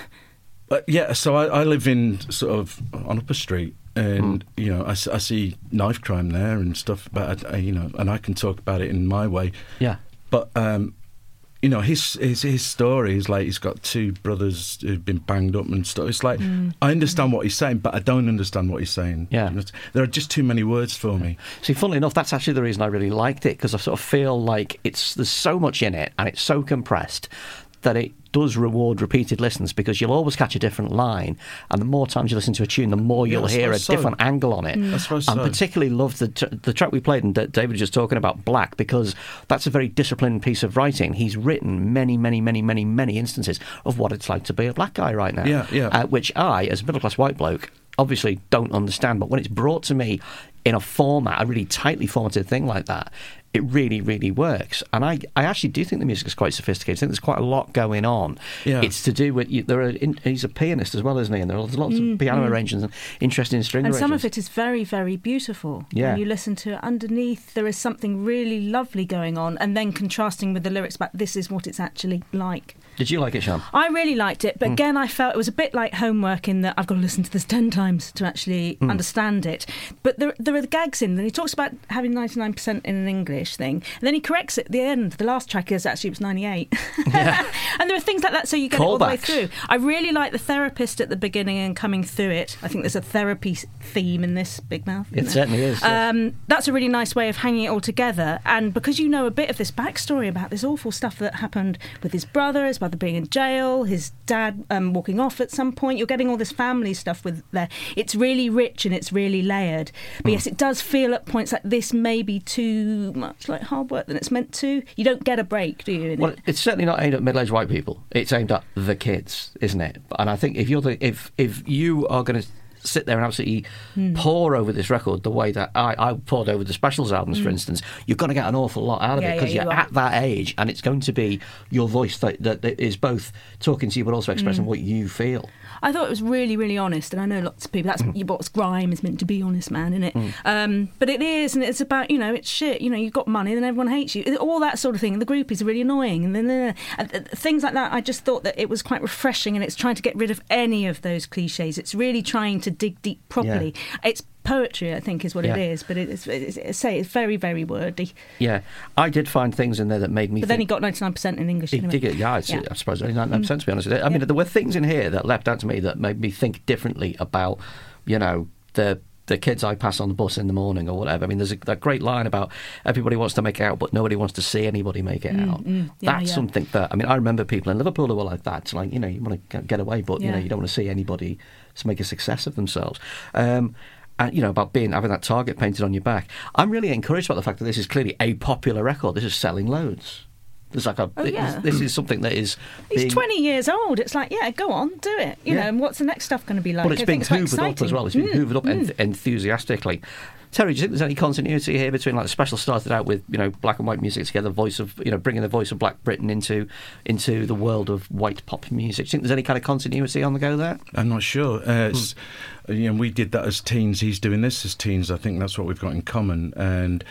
but yeah, so I, I live in sort of on Upper Street. And, mm. you know, I, I see knife crime there and stuff. But, I, you know, and I can talk about it in my way. Yeah. But, um, you know, his, his his story is like he's got two brothers who've been banged up and stuff. It's like, mm. I understand what he's saying, but I don't understand what he's saying. Yeah. There are just too many words for me. See, funnily enough, that's actually the reason I really liked it, because I sort of feel like it's there's so much in it and it's so compressed that it does reward repeated listens, because you'll always catch a different line, and the more times you listen to a tune, the more you'll yeah, hear a so. different angle on it. Mm. That's I so. particularly love the t- the track we played, and D- David was just talking about Black, because that's a very disciplined piece of writing. He's written many, many, many, many, many instances of what it's like to be a black guy right now, yeah, yeah. Uh, which I, as a middle-class white bloke, obviously don't understand, but when it's brought to me in a format, a really tightly formatted thing like that, it really, really works. And I, I actually do think the music is quite sophisticated. I think there's quite a lot going on. Yeah. It's to do with, you, there are in, he's a pianist as well, isn't he? And there's lots mm, of piano mm. arrangements and interesting string and arrangements. some of it is very, very beautiful. Yeah. When you listen to it underneath, there is something really lovely going on, and then contrasting with the lyrics about this is what it's actually like. Did you like it, Sian? I really liked it, but mm. again, I felt it was a bit like homework in that I've got to listen to this ten times to actually mm. understand it. But there, there are the gags in, and he talks about having ninety-nine percent in an English thing, and then he corrects it at the end. The last track is actually it was ninety-eight. Yeah. And there are things like that, so you get Callbacks. It all the way through. I really like the therapist at the beginning and coming through it. I think there's a therapy theme in this, Big Mouth. It there? certainly is. Yes. Um, that's a really nice way of hanging it all together, and because you know a bit of this backstory about this awful stuff that happened with his brother, his brother being in jail, his dad um, walking off at some point. You're getting all this family stuff with there. It's really rich and it's really layered. But mm. yes, it does feel at points like this may be too much like hard work than it's meant to. You don't get a break, do you? Well, it? it's certainly not aimed at middle-aged white people. It's aimed at the kids, isn't it? And I think if you're the, if if you are going to sit there and absolutely mm. pour over this record the way that I, I poured over the Specials albums, mm. for instance, you're going to get an awful lot out of yeah, it, because yeah, you're you at that age, and it's going to be your voice that, that, that is both talking to you but also expressing mm. what you feel. I thought it was really, really honest, and I know lots of people, that's mm. what's grime is meant to be, honest man, isn't it? Mm. Um, but it is, and it's about, you know, it's shit, you know, you've got money, then everyone hates you, all that sort of thing, and the groupies are really annoying, and then uh, and, uh, things like that. I just thought that it was quite refreshing, and it's trying to get rid of any of those cliches. It's really trying to dig deep properly. Yeah. It's poetry, I think, is what yeah. it is, but it's, it's, it's, say it's very, very wordy. Yeah, I did find things in there that made me. But think, then he got ninety-nine percent in English. He anyway. did it, yeah, yeah, I suppose ninety-nine percent, mm. to be honest with you. I yeah. mean, there were things in here that leapt out to me that made me think differently about, you know, the. the kids I pass on the bus in the morning or whatever. I mean, there's a, that great line about everybody wants to make it out, but nobody wants to see anybody make it mm, out. Mm, yeah, That's yeah. something that, I mean, I remember people in Liverpool who were like that. It's like, you know, you want to get away, but, yeah. you know, you don't want to see anybody make a success of themselves. Um, and, you know, about being having that target painted on your back. I'm really encouraged by the fact that this is clearly a popular record. This is selling loads. There's like a. Oh, yeah. This is something that is. He's being, twenty years old. It's like, yeah, go on, do it. You Yeah. know, and what's the next stuff going to be like? But it's I being think it's quite hoovered up as exciting. well. It's being Mm, hoovered up mm. enth- enthusiastically. Terry, do you think there's any continuity here between like the special started out with, you know, black and white music together, voice of, you know, bringing the voice of Black Britain into into the world of white pop music? Do you think there's any kind of continuity on the go there? I'm not sure. Uh, it's, you know, we did that as teens. He's doing this as teens. I think that's what we've got in common. And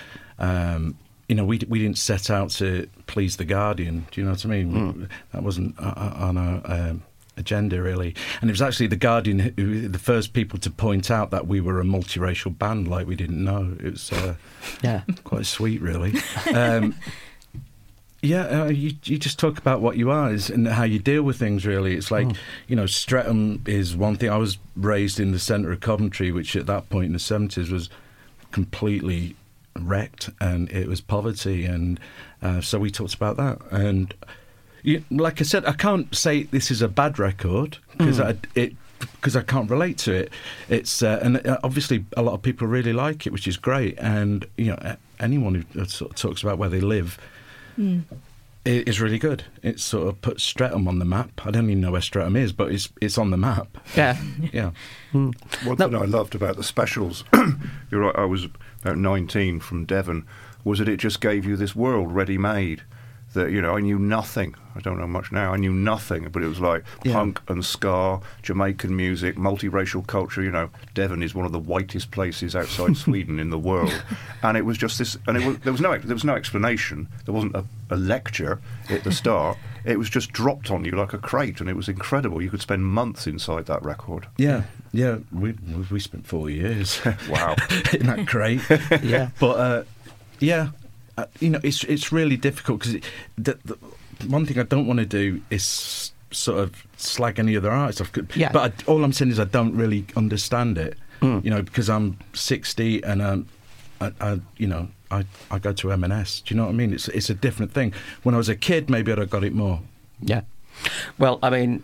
um, you know, we we didn't set out to please the Guardian. Do you know what I mean? Mm. That wasn't uh, on our um, agenda really. And it was actually the Guardian who were the first people to point out that we were a multiracial band, like we didn't know. It was uh, yeah, quite sweet, really. Um, Yeah, uh, you you just talk about what you are is, and how you deal with things, really. It's like, mm. you know, Streatham is one thing. I was raised in the centre of Coventry, which at that point in the seventies was completely wrecked, and it was poverty. And uh, so we talked about that. And you, like I said, I can't say this is a bad record, because mm. I, it because I can't relate to it. It's uh, and obviously a lot of people really like it, which is great. And, you know, anyone who sort of talks about where they live... Mm. It is really good. It sort of puts Streatham on the map. I don't even know where Streatham is, but it's it's on the map. Yeah, yeah. Mm. One no. thing I loved about the specials, you're right, I was about nineteen from Devon, was that it just gave you this world ready-made. That, you know, I knew nothing. I don't know much now. I knew nothing, but it was like yeah. punk and ska, Jamaican music, multiracial culture. You know, Devon is one of the whitest places outside Sweden in the world, and it was just this. And it was, there was no there was no explanation. There wasn't a, a lecture at the start. It was just dropped on you like a crate, and it was incredible. You could spend months inside that record. Yeah, yeah. We we spent four years. Wow, in that crate. Yeah, but uh, yeah. Uh, you know, it's it's really difficult because the, the one thing I don't want to do is s- sort of slag any other artists off. Yeah. But I, all I'm saying is I don't really understand it. Mm. You know, because I'm sixty and um, I, I you know I, I go to M and S. Do you know what I mean? It's it's a different thing. When I was a kid, maybe I'd have got it more. Yeah. Well, I mean,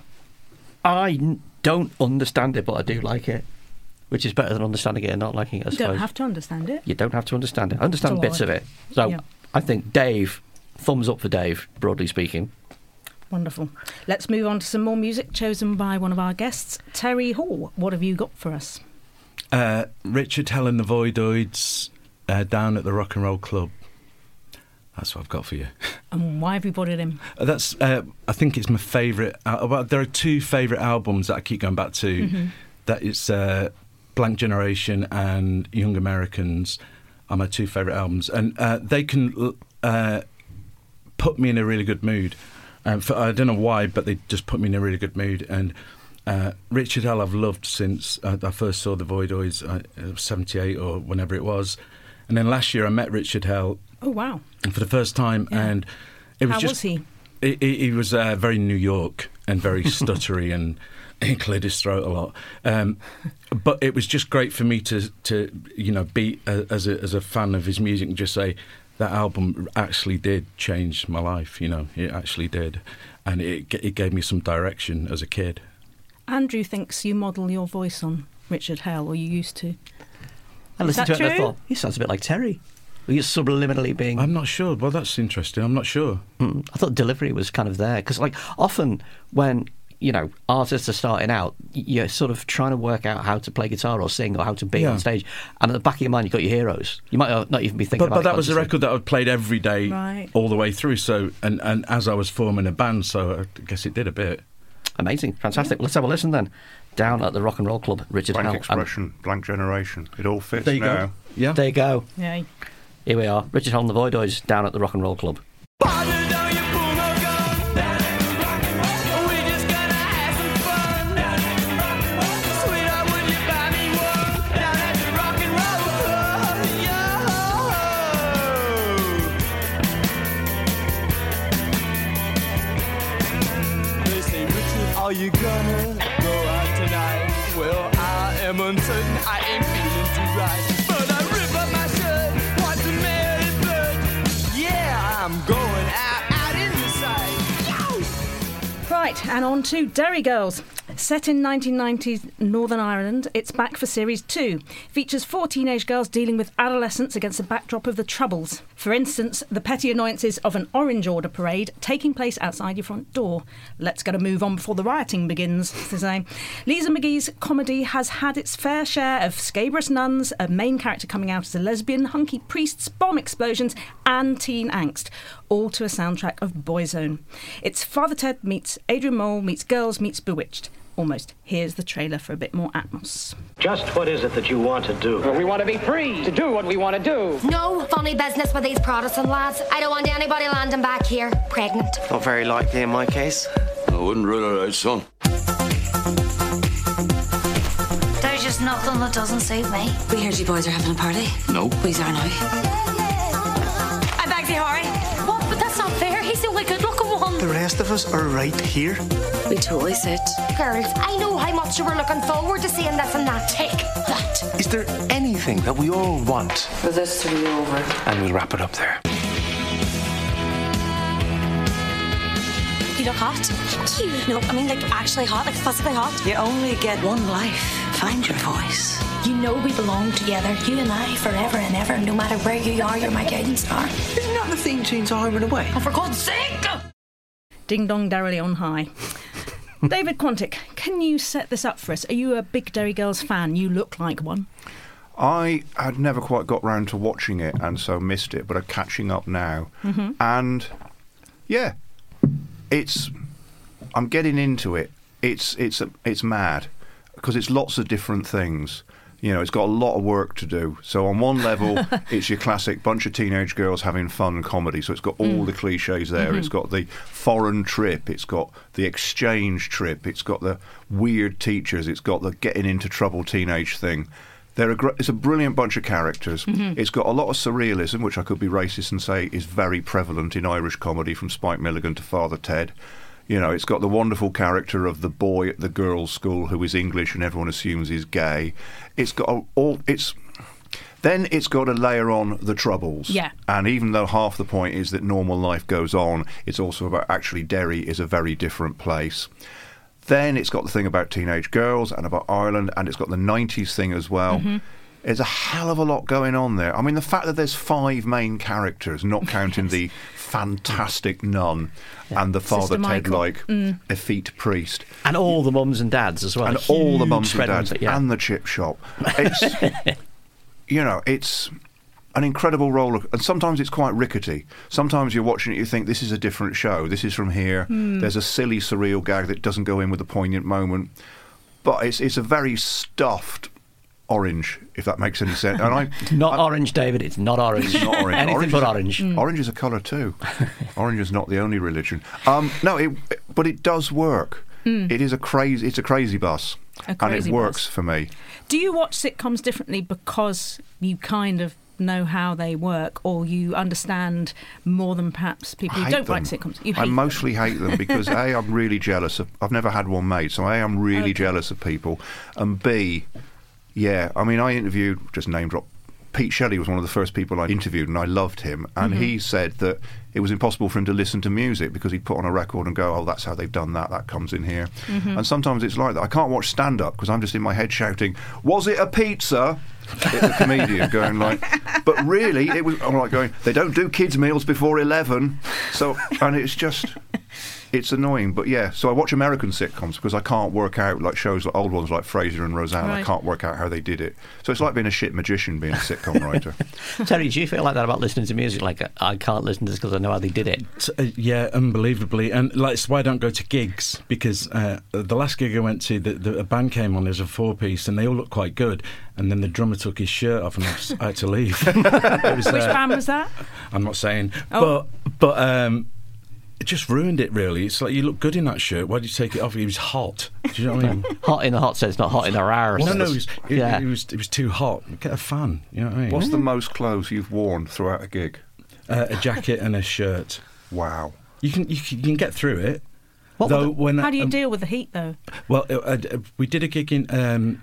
I n- don't understand it, but I do like it. Which is better than understanding it and not liking it, I You suppose. don't have to understand it. You don't have to understand it. I understand That's bits all of right. it. So Yeah. I think Dave, thumbs up for Dave, broadly speaking. Wonderful. Let's move on to some more music chosen by one of our guests, Terry Hall. What have you got for us? Uh, Richard Hell and the Voidoids, uh, Down at the Rock and Roll Club. That's what I've got for you. And why have you brought it in? Uh, That's. Uh, I think it's my favourite. Uh, well, there are two favourite albums that I keep going back to. Mm-hmm. That is uh, Blank Generation and Young Americans are my two favourite albums, and uh, they can uh, put me in a really good mood. Um, for, I don't know why, but they just put me in a really good mood. And uh, Richard Hell I've loved since uh, I first saw the Voidoids, uh, seventy-eight or whenever it was. And then last year I met Richard Hell. Oh, wow. For the first time, Yeah. and it was How just... was he? He, he, he was uh, very New York and very stuttery and he cleared his throat a lot. Um, but it was just great for me to, to you know, be a, as a as a fan of his music and just say that album actually did change my life. You know, it actually did, and it it gave me some direction as a kid. Andrew thinks you model your voice on Richard Hell, or you used to. I Is listened that to it and I true? thought, he sounds a bit like Terry. Were you subliminally being... I'm not sure. Well, that's interesting. I'm not sure. Mm, I thought delivery was kind of there. Because, like, often when, you know, artists are starting out, you're sort of trying to work out how to play guitar or sing or how to be Yeah. on stage. And at the back of your mind, you've got your heroes. You might not even be thinking But, about but it that was a consciously. record that I'd played every day, Right. all the way through. So, and, and as I was forming a band, so I guess it did a bit. Amazing. Fantastic. Let's have a listen then. Down at the Rock and Roll Club, Richard Blank Hell. Expression, Blank Generation. It all fits There you now. go. Yeah. There you go. Yeah. Here we are. Richard Hell and the Voidoids down at the Rock and Roll Club. Are you gonna go out tonight? Well, I am uncertain, I ain't feeling too right. But I rip up my shirt, want to marry blood. Yeah, I'm going out, out in the sight. Right, and on to Derry Girls. Set in nineteen nineties Northern Ireland, it's back for Series two. Features four teenage girls dealing with adolescence against the backdrop of the Troubles. For instance, the petty annoyances of an Orange Order parade taking place outside your front door. Let's get a move on before the rioting begins, to say. Lisa McGee's comedy has had its fair share of scabrous nuns, a main character coming out as a lesbian, hunky priests, bomb explosions, and teen angst, all to a soundtrack of Boyzone. It's Father Ted meets Adrian Mole meets Girls meets Bewitched. Almost. Here's the trailer for a bit more atmos. Just what is it that you want to do? Well, we want to be free to do what we want to do. No funny business with these Protestant lads. I don't want anybody landing back here pregnant. Not very likely in my case. I wouldn't rule it out, son. There's just nothing that doesn't suit me. We heard you boys are having a party. No. We are now. I beg you, Harry. What? But that's not fair. He's the only good-looking one. The rest of us are right here. We totally sit. Girls, I know how much you were looking forward to seeing this and that. Take that. Is there anything that we all want? For this to be over. And we'll wrap it up there. You look hot. Thank you. No, I mean like actually hot, like physically hot. You only get one life. Find your voice. You know we belong together. You and I, forever and ever. No matter where you are, you're my guiding star. Isn't that the theme tune's Arm and Away? Oh, for God's sake! Ding dong, Derry on high. David Quantick, can you set this up for us? Are you a big Derry Girls fan? You look like one. I had never quite got round to watching it and so missed it, but I'm catching up now. Mm-hmm. And, yeah, it's... I'm getting into it. It's, it's, it's mad, because it's lots of different things. You know, it's got a lot of work to do. So on one level, it's your classic bunch of teenage girls having fun comedy. So it's got all mm. the cliches there. Mm-hmm. It's got the foreign trip. It's got the exchange trip. It's got the weird teachers. It's got the getting into trouble teenage thing. They're a gr- it's a brilliant bunch of characters. Mm-hmm. It's got a lot of surrealism, which I could be racist and say is very prevalent in Irish comedy, from Spike Milligan to Father Ted. You know, it's got the wonderful character of the boy at the girls' school who is English and everyone assumes he's gay. It's got a, all. It's then it's got to layer on the Troubles. Yeah. And even though half the point is that normal life goes on, it's also about actually Derry is a very different place. Then it's got the thing about teenage girls and about Ireland, and it's got the nineties thing as well. Mm-hmm. There's a hell of a lot going on there. I mean, the fact that there's five main characters, not counting the fantastic nun yeah. and the Father Ted-like mm. effete priest. And all the mums and dads as well. And all the mums and dads. It, yeah. And the chip shop. It's, you know, it's an incredible roller. And sometimes it's quite rickety. Sometimes you're watching it, you think, this is a different show. This is from here. Mm. There's a silly, surreal gag that doesn't go in with a poignant moment. But it's it's a very stuffed Orange, if that makes any sense. And I, not I, orange, David. It's not orange. It's not orange. Anything orange but is, orange. Mm. Orange is a colour too. Orange is not the only religion. Um, no, it, but it does work. Mm. It is a crazy. It's a crazy bus, a crazy and it works bus. for me. Do you watch sitcoms differently because you kind of know how they work, or you understand more than perhaps people who don't them. like sitcoms? You hate I mostly them. hate them because A, I'm really jealous of. I've never had one made, so A, I'm really okay. jealous of people, and B. Yeah, I mean, I interviewed, just name drop, Pete Shelley was one of the first people I interviewed, and I loved him. And mm-hmm. he said that it was impossible for him to listen to music because he'd put on a record and go, oh, that's how they've done that, that comes in here. Mm-hmm. And sometimes it's like that. I can't watch stand-up because I'm just in my head shouting, was it a pizza? It's a comedian going like, but really, it was, I'm like going, they don't do kids' meals before eleven. So, and it's just... It's annoying, but yeah. So I watch American sitcoms because I can't work out, like shows like old ones like Frasier and Roseanne. Right. I can't work out how they did it. So it's like being a shit magician being a sitcom writer. Terry, do you feel like that about listening to music? Like, I can't listen to this because I know how they did it. So, uh, yeah, unbelievably. And like, it's why I don't go to gigs, because uh, the last gig I went to, the, the, a band came on as a four-piece and they all looked quite good. And then the drummer took his shirt off and I, just, I had to leave. It was, Which uh, band was that? I'm not saying. Oh. But, but um, it just ruined it, really. It's like, you look good in that shirt. Why did you take it off? It was hot. Do you know what I mean? Hot in the hot sense, not hot in the rare well, sense. No, no, it was, it, yeah. it, was, it was too hot. Get a fan, you know what I mean? What's the most clothes you've worn throughout a gig? Uh, a jacket and a shirt. Wow. You can you can, you can get through it. What though, the, when how I, do you um, deal with the heat, though? Well, uh, uh, we did a gig in, um,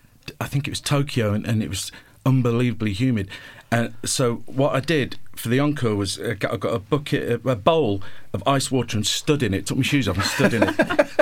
I think it was Tokyo, and, and it was unbelievably humid. And so what I did for the encore was uh, I got a bucket, a bowl of ice water and stood in it. Took my shoes off and stood in it.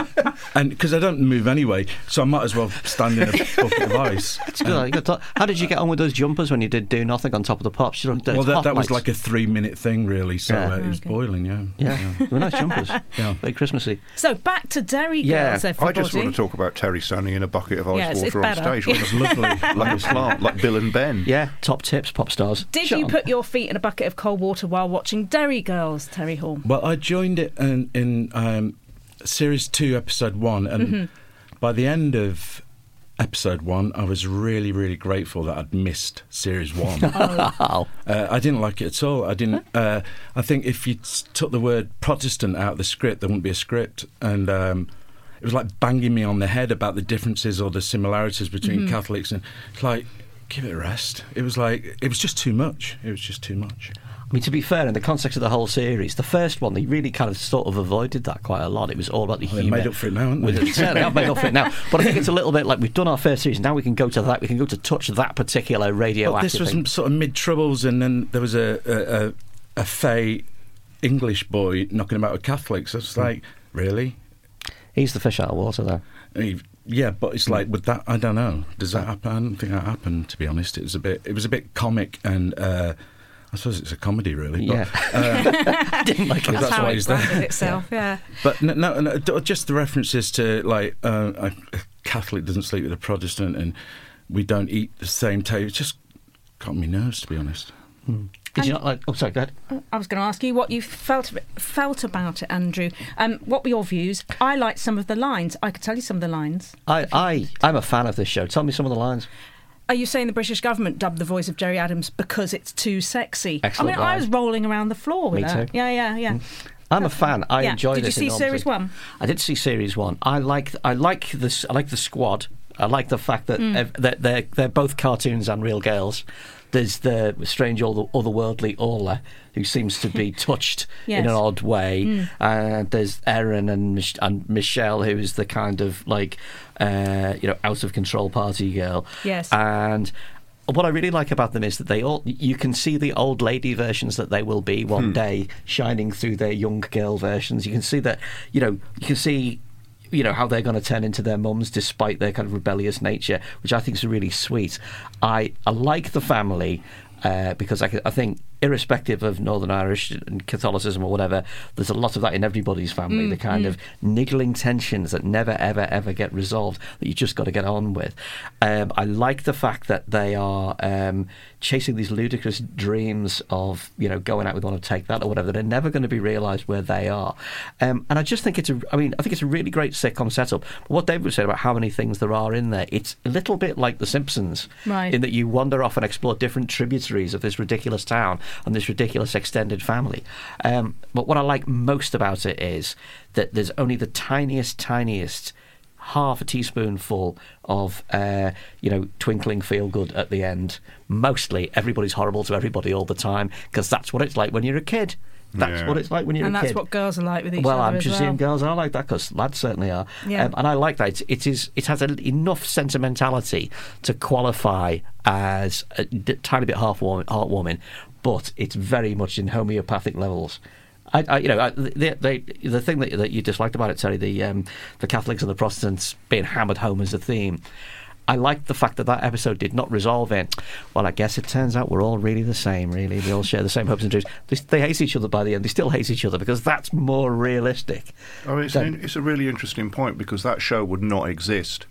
and because I don't move anyway, so I might as well stand in a bucket of ice. It's good. You got to- How did you get on with those jumpers when you did Do Nothing on top of the pops? You know, Well, it's that, hot that was lights. like a three-minute thing, really. So Yeah. uh, it was Okay. boiling. Yeah, Yeah, they were nice jumpers. Yeah. Very Christmassy. So back to Derry Yeah. Girls, everybody. I just want to talk about Terry standing in a bucket of ice Yes, it's water on better. stage. It was lovely, like a plant, like Bill and Ben. Yeah, top tips, pop stars. Did Shut you on. put your feet in a bucket of cold water while watching Derry Girls, Terry Hall? Well, I joined it in, in um, series two, episode one, and Mhm. by the end of episode one, I was really, really grateful that I'd missed series one. Oh. Uh, I didn't like it at all. I didn't. Uh, I think if you s- took the word Protestant out of the script, there wouldn't be a script, and um, it was like banging me on the head about the differences or the similarities between Mhm. Catholics, and it's like, give it a rest. It was like it was just too much. It was just too much. I mean, to be fair, in the context of the whole series, the first one, they really kind of sort of avoided that quite a lot. It was all about the Well, they humour. made up for it now, haven't they? With it. Certainly have made up for it now. But I think it's a little bit like we've done our first series, now we can go to that, we can go to touch that particular radioactive Well, this was thing. sort of mid-troubles, and then there was a a, a, a fey English boy knocking about with Catholics. It's like, really? He's the fish out of water, though. He- yeah, but it's like, with that, I don't know. Does that happen? I don't think that happened, to be honest. It was a bit, it was a bit comic, and uh, I suppose it's a comedy, really. But, Yeah. Didn't like it. That's, that's how why it he's there. branded itself, yeah. But no, no, no, d- just the references to, like, uh, a a Catholic doesn't sleep with a Protestant, and we don't eat the same table. It just got on my nerves, to be honest. Hmm. Did you not like... Oh, sorry, go ahead. I was going to ask you what you felt of it, felt about it, Andrew. Um, what were your views? I liked some of the lines. I could tell you some of the lines. I, I, I'm a fan of this show. Tell me some of the lines. Are you saying the British government dubbed the voice of Jerry Adams because it's too sexy? Excellent I mean, I line. was rolling around the floor with Me that. too. Yeah, yeah, yeah. I'm a fan. I Yeah. enjoyed Did you it see enormously. series one? I did see series one. I like. I like this. I like the squad. I like the fact that, Mm. ev- that they're they're both cartoons and real girls. There's the strange other, otherworldly Orla, who seems to be touched Yes. in an odd way. Mm. And there's Erin and, Mich- and Michelle, who is the kind of like uh, you know out of control party girl. Yes. And what I really like about them is that they all you can see the old lady versions that they will be one Hmm. day shining through their young girl versions. You can see that, you know, you can see you know how they're going to turn into their mums despite their kind of rebellious nature, which I think is really sweet. I, I like the family uh, because I, I think irrespective of Northern Irish and Catholicism or whatever, there's a lot of that in everybody's family, Mm, the kind mm. of niggling tensions that never, ever, ever get resolved that you just got to get on with. Um, I like the fact that they are um, chasing these ludicrous dreams of, you know, going out with one of Take That or whatever that are never going to be realised where they are. Um, and I just think it's a, I mean, I think it's a really great sitcom setup. But what David was saying about how many things there are in there, it's a little bit like The Simpsons, Right. in that you wander off and explore different tributaries of this ridiculous town and this ridiculous extended family. Um, but what I like most about it is that there's only the tiniest, tiniest half a teaspoonful of, uh, you know, twinkling feel good at the end. Mostly everybody's horrible to everybody all the time because that's what it's like when you're a kid. That's Yeah. what it's like when you're And a that's kid. what girls are like with each Well, other I'm as just well. saying girls are like that because lads certainly are. Yeah. Um, and I like that. It, it is. It has a, enough sentimentality to qualify as a d- tiny bit heartwarming, heartwarming, but it's very much in homeopathic levels. I, I, you know, I, the, the the thing that, that you disliked about it, Terry, the um, the Catholics and the Protestants being hammered home as a theme. I liked the fact that that episode did not resolve in, well, I guess it turns out we're all really the same, really. We all share the same hopes and dreams. They, they hate each other by the end. They still hate each other because that's more realistic. I mean, it's, than- an, it's a really interesting point because that show would not exist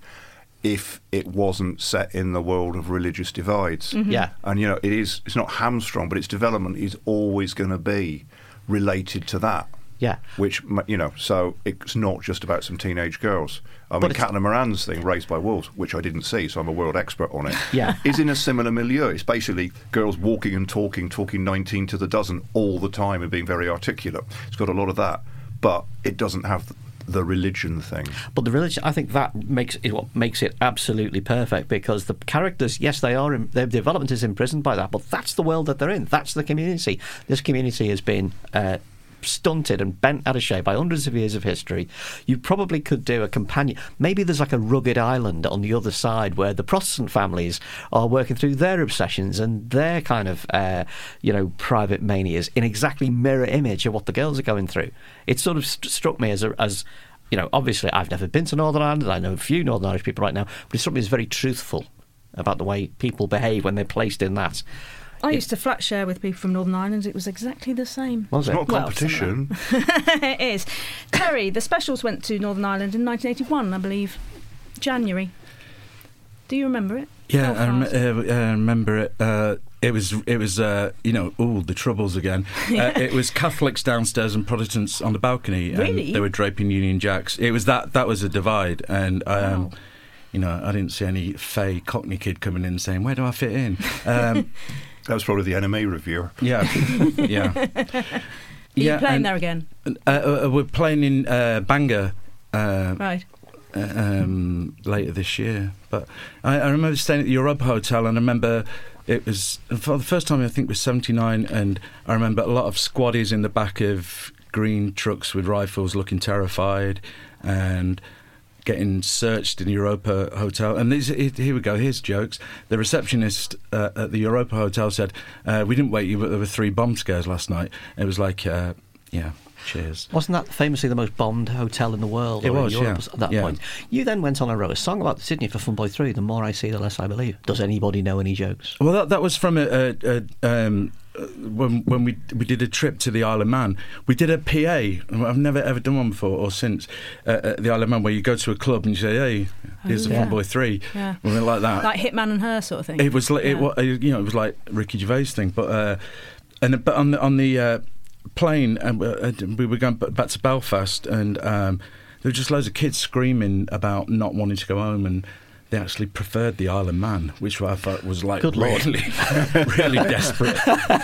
if it wasn't set in the world of religious divides. Mhm. Yeah. And, you know, it is, it's not hamstrung, but its development is always going to be related to that. Yeah. Which, m- you know, so it's not just about some teenage girls. I But mean, it's- Captain Moran's thing, Raised by Wolves, which I didn't see, so I'm a world expert on it, Yeah. is in a similar milieu. It's basically girls walking and talking, talking nineteen to the dozen all the time and being very articulate. It's got a lot of that, but it doesn't have th- the religion thing. But the religion, I think that makes it what makes it absolutely perfect because the characters, yes, they are, in, their development is imprisoned by that, but that's the world that they're in. That's the community. This community has been uh, stunted and bent out of shape by hundreds of years of history. You probably could do a companion. Maybe there's like a rugged island on the other side where the Protestant families are working through their obsessions and their kind of, uh, you know, private manias in exactly mirror image of what the girls are going through. It sort of st- struck me as a, as you know, obviously I've never been to Northern Ireland. I know a few Northern Irish people right now, but it's something that's very truthful about the way people behave when they're placed in that. I used to flat share with people from Northern Ireland. It was exactly the same. Was it? It's not competition. Well, it is. Terry, the Specials went to Northern Ireland in nineteen eighty-one, I believe. January. Do you remember it? Yeah, I, rem- uh, I remember it. Uh, it was, it was, uh, you know, ooh, the Troubles again. Yeah. Uh, it was Catholics downstairs and Protestants on the balcony, and Really? they were draping Union Jacks. It was that. That was a divide, and um, Wow. you know, I didn't see any fey Cockney kid coming in saying, "Where do I fit in?" Um, That was probably the N M E reviewer. yeah, yeah. Are Yeah, you playing and- there again? Uh, uh, we're playing in uh, Bangor. Uh, Right. uh, um, later this year. But I, I remember staying at the Europa Hotel, and I remember it was for the first time I think was seventy-nine, and I remember a lot of squaddies in the back of green trucks with rifles looking terrified and getting searched in the Europa Hotel. And these, here we go, here's jokes. The receptionist uh, at the Europa Hotel said, uh, we didn't wake you, but there were three bomb scares last night. It was like, uh, yeah, cheers. Wasn't that famously the most bombed hotel in the world? It or in was, Europe yeah. At that Yeah. point. You then went on and wrote a song about Sydney for Fun Boy three, The More I See, The Less I Believe. Does anybody know any jokes? Well, that, that was from a, a, a um, uh, when when we we did a trip to the Isle of Man. We did a P A. I've never ever done one before or since uh, at the Isle of Man, where you go to a club and you say, "Hey, here's Oh, the yeah. Fun Boy three," Yeah. we went like that. Like Hitman and Her sort of thing. It was like it, Yeah. wa- uh, you know, it was like Ricky Gervais thing, but uh, and but on the on the uh, plane, and uh, we were going b- back to Belfast, and um, there were just loads of kids screaming about not wanting to go home, and they actually preferred the Isle of Man, which I thought was like Good Lord. really, really desperate.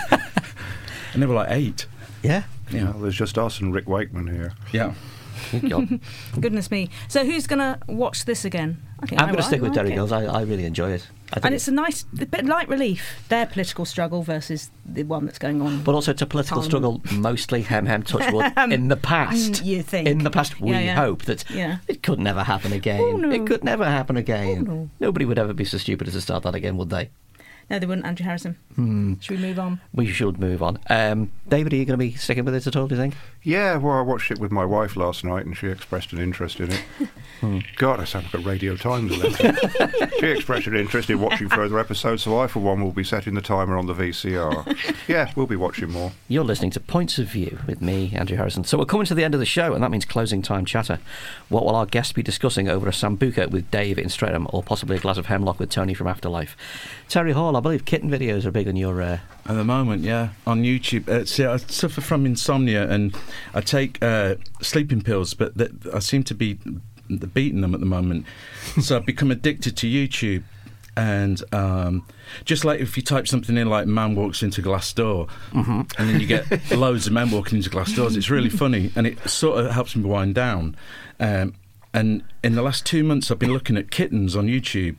And they were like eight. Yeah. Yeah. Well, there's just us and Rick Wakeman here. Yeah. Good God. Goodness me. So who's going to watch this again? I think I'm I going to will. stick I with like Derry it. Girls. I, I really enjoy it. I think And it's a nice a bit light relief, their political struggle versus the one that's going on. But also, it's a political Parliament. struggle, mostly hem hem touch wood. In the past, Mm, you think. in the past, we Yeah, yeah. hope that Yeah. it could never happen again. Oh, no. It could never happen again. Oh, no. Nobody would ever be so stupid as to start that again, would they? No, they wouldn't, Andrew Harrison. Hmm. Should we move on? We should move on. Um, David, are you going to be sticking with it at all, do you think? Yeah, well, I watched it with my wife last night, and she expressed an interest in it. Hmm. God, I sound like a Radio Times letter. She expressed an interest in watching further episodes, so I, for one, will be setting the timer on the V C R. Yeah, we'll be watching more. You're listening to Points of View with me, Andrew Harrison. So we're coming to the end of the show, and that means closing time chatter. What will our guests be discussing over a sambuca with Dave in Streatham, or possibly a glass of hemlock with Tony from Afterlife? Terry Hall, I believe kitten videos are big on your... Uh... At the moment, yeah, on YouTube. Uh, see, I suffer from insomnia, and I take uh, sleeping pills, but th- I seem to be beating them at the moment. So I've become addicted to YouTube. And um, just like if you type something in like "man walks into glass door," mm-hmm. and then you get loads of men walking into glass doors, it's really funny, and it sort of helps me wind down. Um, and in the last two months, I've been looking at kittens on YouTube,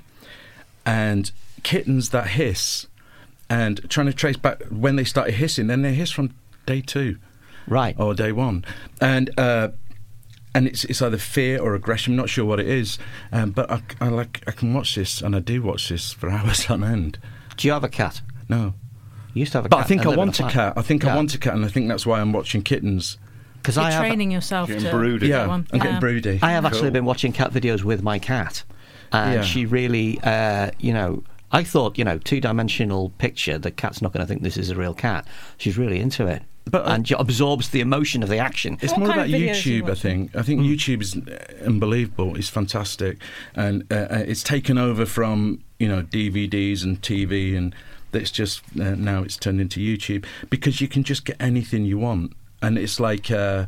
and kittens that hiss, and trying to trace back when they started hissing. Then they hiss from day two, right, or day one, and. Uh, And it's it's either fear or aggression. I'm not sure what it is, um, but I, I like I can watch this, and I do watch this for hours on end. Do you have a cat? No. You used to have a but cat. I think and I live in want a flat. cat. I think Yeah. I want a cat, and I think that's why I'm watching kittens. Because You're I have, training yourself Getting to broody. Yeah, get one. I'm getting broody. I have actually Cool. been watching cat videos with my cat, and Yeah. she really, uh, you know, I thought, you know, two-dimensional picture. The cat's not going to think this is a real cat. She's really into it. But, uh, and she absorbs the emotion of the action. It's What more kind about of videos are you YouTube, I watching? think. I think Mm. YouTube is uh, unbelievable. It's fantastic, and uh, uh, it's taken over from you know D V Ds and T V, and it's just uh, now it's turned into YouTube because you can just get anything you want, and it's like. Uh,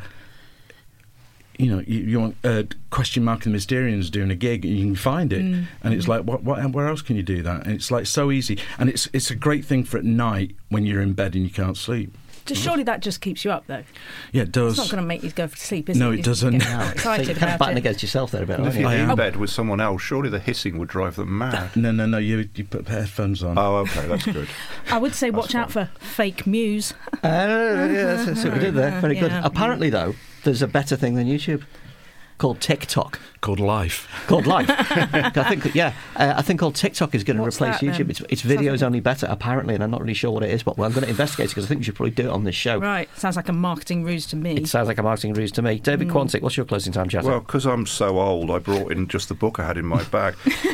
You know, you, you want uh, Question Mark and the Mysterians doing a gig, and you can find it, Mm. and it's like, what, what, where else can you do that? And it's like so easy, and it's it's a great thing for at night when you're in bed and you can't sleep. Just surely that just keeps you up, though. Yeah, it does. It's not going to make you go to sleep, is No, it? it doesn't. You get So excited you're kind of about batting it. against yourself there a bit, And if aren't you? you're I in am. bed with someone else, surely the hissing would drive them mad. No, no, no. You you put headphones on. Oh, okay, that's good. I would say watch out for fake news. Uh, yeah, that's, that's what we did there. Very good. Yeah. Apparently, though, there's a better thing than YouTube. called TikTok. Called Life. Called Life. I think, yeah, uh, I think called TikTok is going to What's replace that, YouTube. then? It's, it's videos only better, apparently, and I'm not really sure what it is, but well, I'm going to investigate it because I think we should probably do it on this show. Right, sounds like a marketing ruse to me. It sounds like a marketing ruse to me. David mm. Quantick, what's your closing time, Chatter? Well, because I'm so old, I brought in just the book I had in my bag.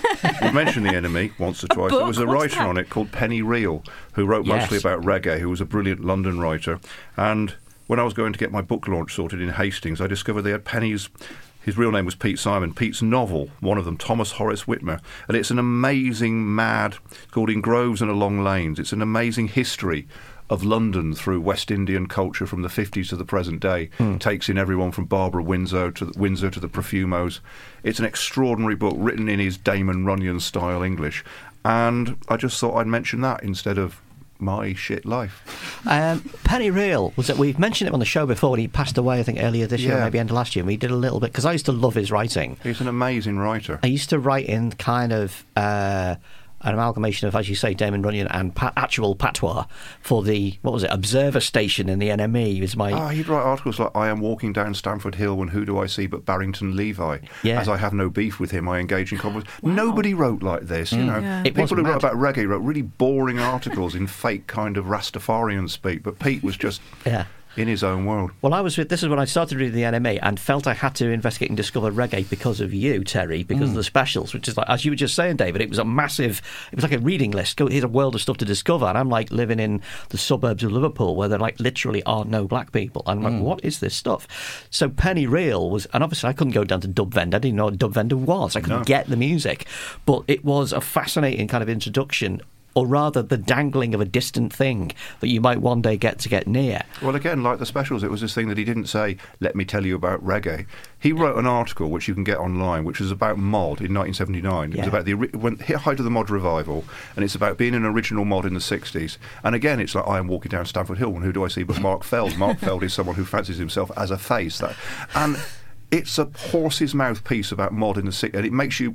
We mentioned The Enemy once or twice. There was a What's writer that? on it called Penny Reel, who wrote Yes. mostly about reggae, who was a brilliant London writer. And when I was going to get my book launch sorted in Hastings, I discovered they had Penny's... His real name was Pete Simon. Pete's novel, one of them, Thomas Horace Whitmer. And it's an amazing, mad, it's called In Groves and Along Lanes. It's an amazing history of London through West Indian culture from the fifties to the present day. Hmm. Takes in everyone from Barbara Windsor to the, Windsor to the Profumos. It's an extraordinary book written in his Damon Runyon style English. And I just thought I'd mention that instead of my shit life. Um, Penny Reel was that we've mentioned him on the show before when he passed away, I think earlier this year, Yeah. maybe end of last year. And we did a little bit because I used to love his writing. He's an amazing writer. I used to write in kind of uh, an amalgamation of, as you say, Damon Runyon and pa- actual patois for the, what was it, Observer Station in the N M E. Was my Ah, he'd write articles like, I am walking down Stamford Hill and who do I see but Barrington Levi? Yeah. As I have no beef with him, I engage in conversation. Nobody wrote like this, you Mm. know. Yeah. It was People who wrote mad. about reggae wrote really boring articles in fake kind of Rastafarian speak, but Pete was just yeah. in his own world. Well, I was. This is when I started reading the N M E and felt I had to investigate and discover reggae because of you, Terry, because Mm. of the specials, which is like, as you were just saying, David, it was a massive. It was like a reading list. Go, here's a world of stuff to discover, and I'm like living in the suburbs of Liverpool where there like literally are no black people. And I'm like, what is this stuff? So Penny Reel was, and obviously I couldn't go down to Dub Vendor. I didn't know what Dub Vendor was. I couldn't No. get the music, but it was a fascinating kind of introduction. Or rather, the dangling of a distant thing that you might one day get to get near. Well, again, like the specials, it was this thing that he didn't say, let me tell you about reggae. He wrote an article, which you can get online, which was about mod in nineteen seventy-nine. It Yeah. was about the ori- when, height of the mod revival, and it's about being an original mod in the sixties. And again, it's like, I am walking down Stamford Hill, and who do I see but Mark Feld? Mark Feld is someone who fancies himself as a face. That, and it's a horse's mouth piece about mod in the sixties, and it makes you...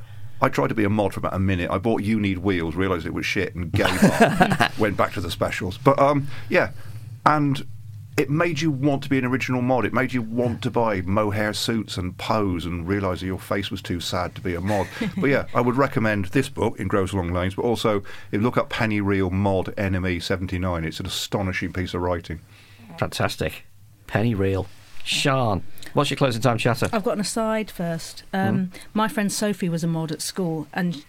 I tried to be a mod for about a minute. I bought You Need Wheels, realised it was shit, and gave up. Went back to the specials. But, um, yeah, and it made you want to be an original mod. It made you want to buy mohair suits and pose and realise that your face was too sad to be a mod. But, yeah, I would recommend this book, In Groves Along Lanes, but also, if you look up Penny Reel Mod N M E seventy-nine, it's an astonishing piece of writing. Fantastic. Penny Reel. Sean, what's your closing time, Chatter? I've got an aside first. Um, Mm. My friend Sophie was a mod at school, and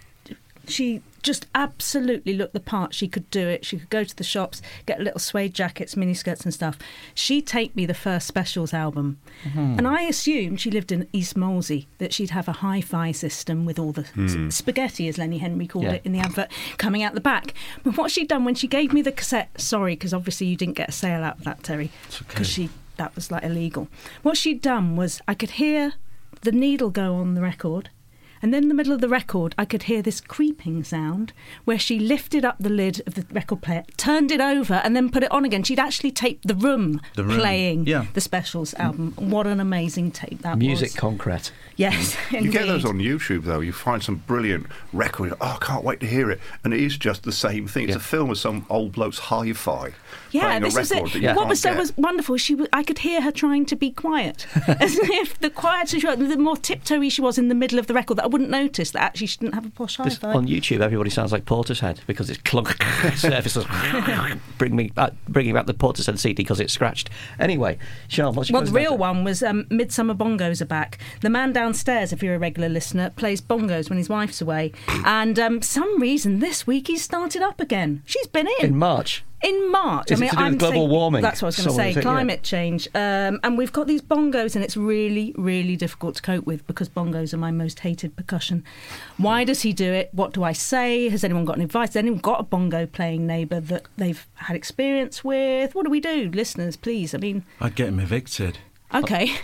she just absolutely looked the part. She could do it. She could go to the shops, get little suede jackets, miniskirts and stuff. She'd take me the first Specials album. Mm-hmm. And I assumed she lived in East Molesey, that she'd have a hi-fi system with all the Hmm. s- spaghetti, as Lenny Henry called Yeah. it in the advert, coming out the back. But what she'd done when she gave me the cassette, sorry, because obviously you didn't get a sale out of that, Terry, because she that was like illegal. What she'd done was I could hear the needle go on the record, and then in the middle of the record I could hear this creeping sound where she lifted up the lid of the record player, turned it over and then put it on again. She'd actually taped The Room, The Room, playing yeah. the Specials album. What an amazing tape that Music was. concrete. Yes, You get those indeed. on YouTube, though. You find some brilliant record. Oh, I can't wait to hear it. And it is just the same thing. It's Yeah. a film of some old bloke's hi-fi Yeah, playing a this is record it. that you What can't was so get. was wonderful. She, w- I could hear her trying to be quiet, as if the quieter she was, the more tiptoey she was in the middle of the record, that I wouldn't notice that actually she didn't have a posh This, hi-fi. on YouTube, everybody sounds like Portishead because it's clunk surfaces. Bring me, uh, bringing back the Portishead C D because it's scratched. Anyway, Sean, what's your Well, the closing real time? one was um, Midsummer Bongos are back. The man downstairs, if you're a regular listener, plays bongos when his wife's away. And um, some reason this week he's started up again. She's been in. In March. In March. Is I it mean, to do with I'm global saying- warming? That's what I was going to Someone say. said, yeah. Climate change. Um, and we've got these bongos, and it's really, really difficult to cope with because bongos are my most hated percussion. Why does he do it? What do I say? Has anyone got any advice? Has anyone got a bongo playing neighbour that they've had experience with? What do we do, listeners? Please. I mean, I'd get him evicted. okay.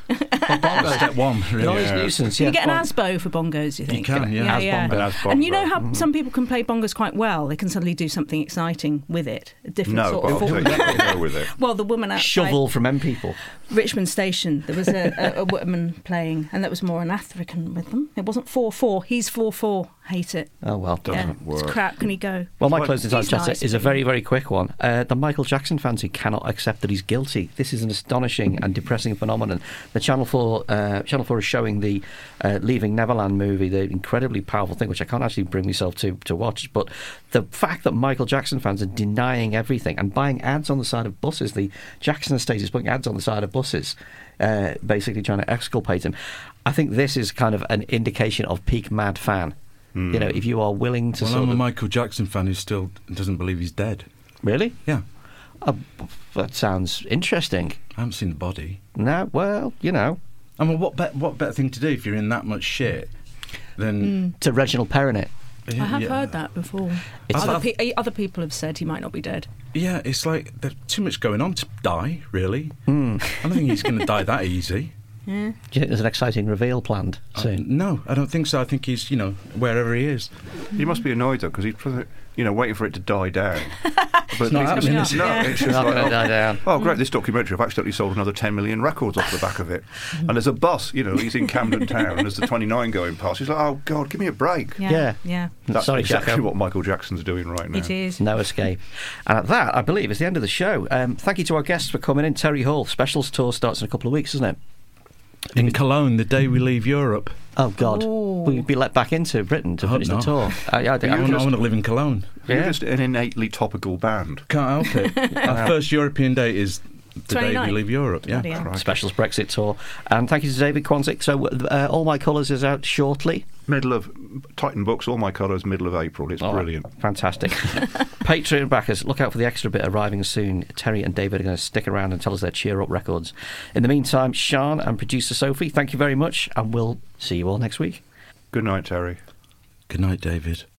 Step one, really. Noise nuisance, Can yeah. you get an ASBO for bongos, you think? can, yeah. yeah, Asbongo. yeah. An Asbongo. And you know how some people can play bongos quite well? They can suddenly do something exciting with it. A different No, sort but of I'll form. take it. I'll go with it. Well, the woman outside Shovel from M People. Richmond Station, there was a, a, a woman playing, and that was more an African rhythm. It wasn't four four. He's four four. Hate it. Oh, well. Yeah, Doesn't work. it's crap. Can he go? Well, my closing time He's chatter nice, is a but- very, very quick one. Uh, the Michael Jackson fans who cannot accept that he's guilty. This is an astonishing and depressing phenomenon. The Channel four, uh, Channel four is showing the uh, Leaving Neverland movie, the incredibly powerful thing, which I can't actually bring myself to, to watch. But the fact that Michael Jackson fans are denying everything and buying ads on the side of buses, the Jackson estate is putting ads on the side of buses, uh, basically trying to exculpate him. I think this is kind of an indication of peak mad fan. Mm. You know, if you are willing to Well, sort I'm a of... Michael Jackson fan who still doesn't believe he's dead. Really? Yeah. Uh, that sounds interesting. I haven't seen the body. No, well, you know. I mean, what, be- what better thing to do if you're in that much shit than... To Reginald Perrin it. I have Yeah. heard that before. It's- Other, I've- pe- other people have said he might not be dead. Yeah, it's like there's too much going on to die, really. Mm. I don't think he's going to die that easy. Yeah. Do you think there's an exciting reveal planned soon? Uh, no, I don't think so. I think he's, you know, wherever he is. He must be annoyed though, because he's, you know, waiting for it to die down. But It's not he's- happening, no, is it? Yeah. it's just Not like, gonna oh, die down. oh, great! This documentary, I've accidentally sold another ten million records off the back of it. And there's a bus, you know, he's in Camden Town, and there's the twenty-nine going past. He's like, oh God, give me a break. Yeah. Yeah. Yeah. That's Sorry, exactly Jacko. what Michael Jackson's doing right now. It is. No escape. And at that, I believe, is the end of the show. Um, thank you to our guests for coming in. Terry Hall, Specials tour starts in a couple of weeks, isn't it? In Cologne, the day we leave Europe. Oh, God. Ooh. We'll be let back into Britain to I hope finish the not. tour. I, I, I, think I want, I just- want to live in Cologne. You're Yeah. just an innately topical band. Can't help it. Our first European date is the day we twenty-ninth. leave Europe. Yeah. Bloody hell. Specials Brexit tour. And thank you to David Kwanzik. So, uh, All My Colours is out shortly. Middle of Titan Books, All My Colours, middle of April. It's All right. brilliant. Fantastic. Patreon backers, look out for the extra bit arriving soon. Terry and David are going to stick around and tell us their cheer up records. In the meantime, Sean and producer Sophie, thank you very much, and we'll see you all next week. Good night, Terry. Good night, David.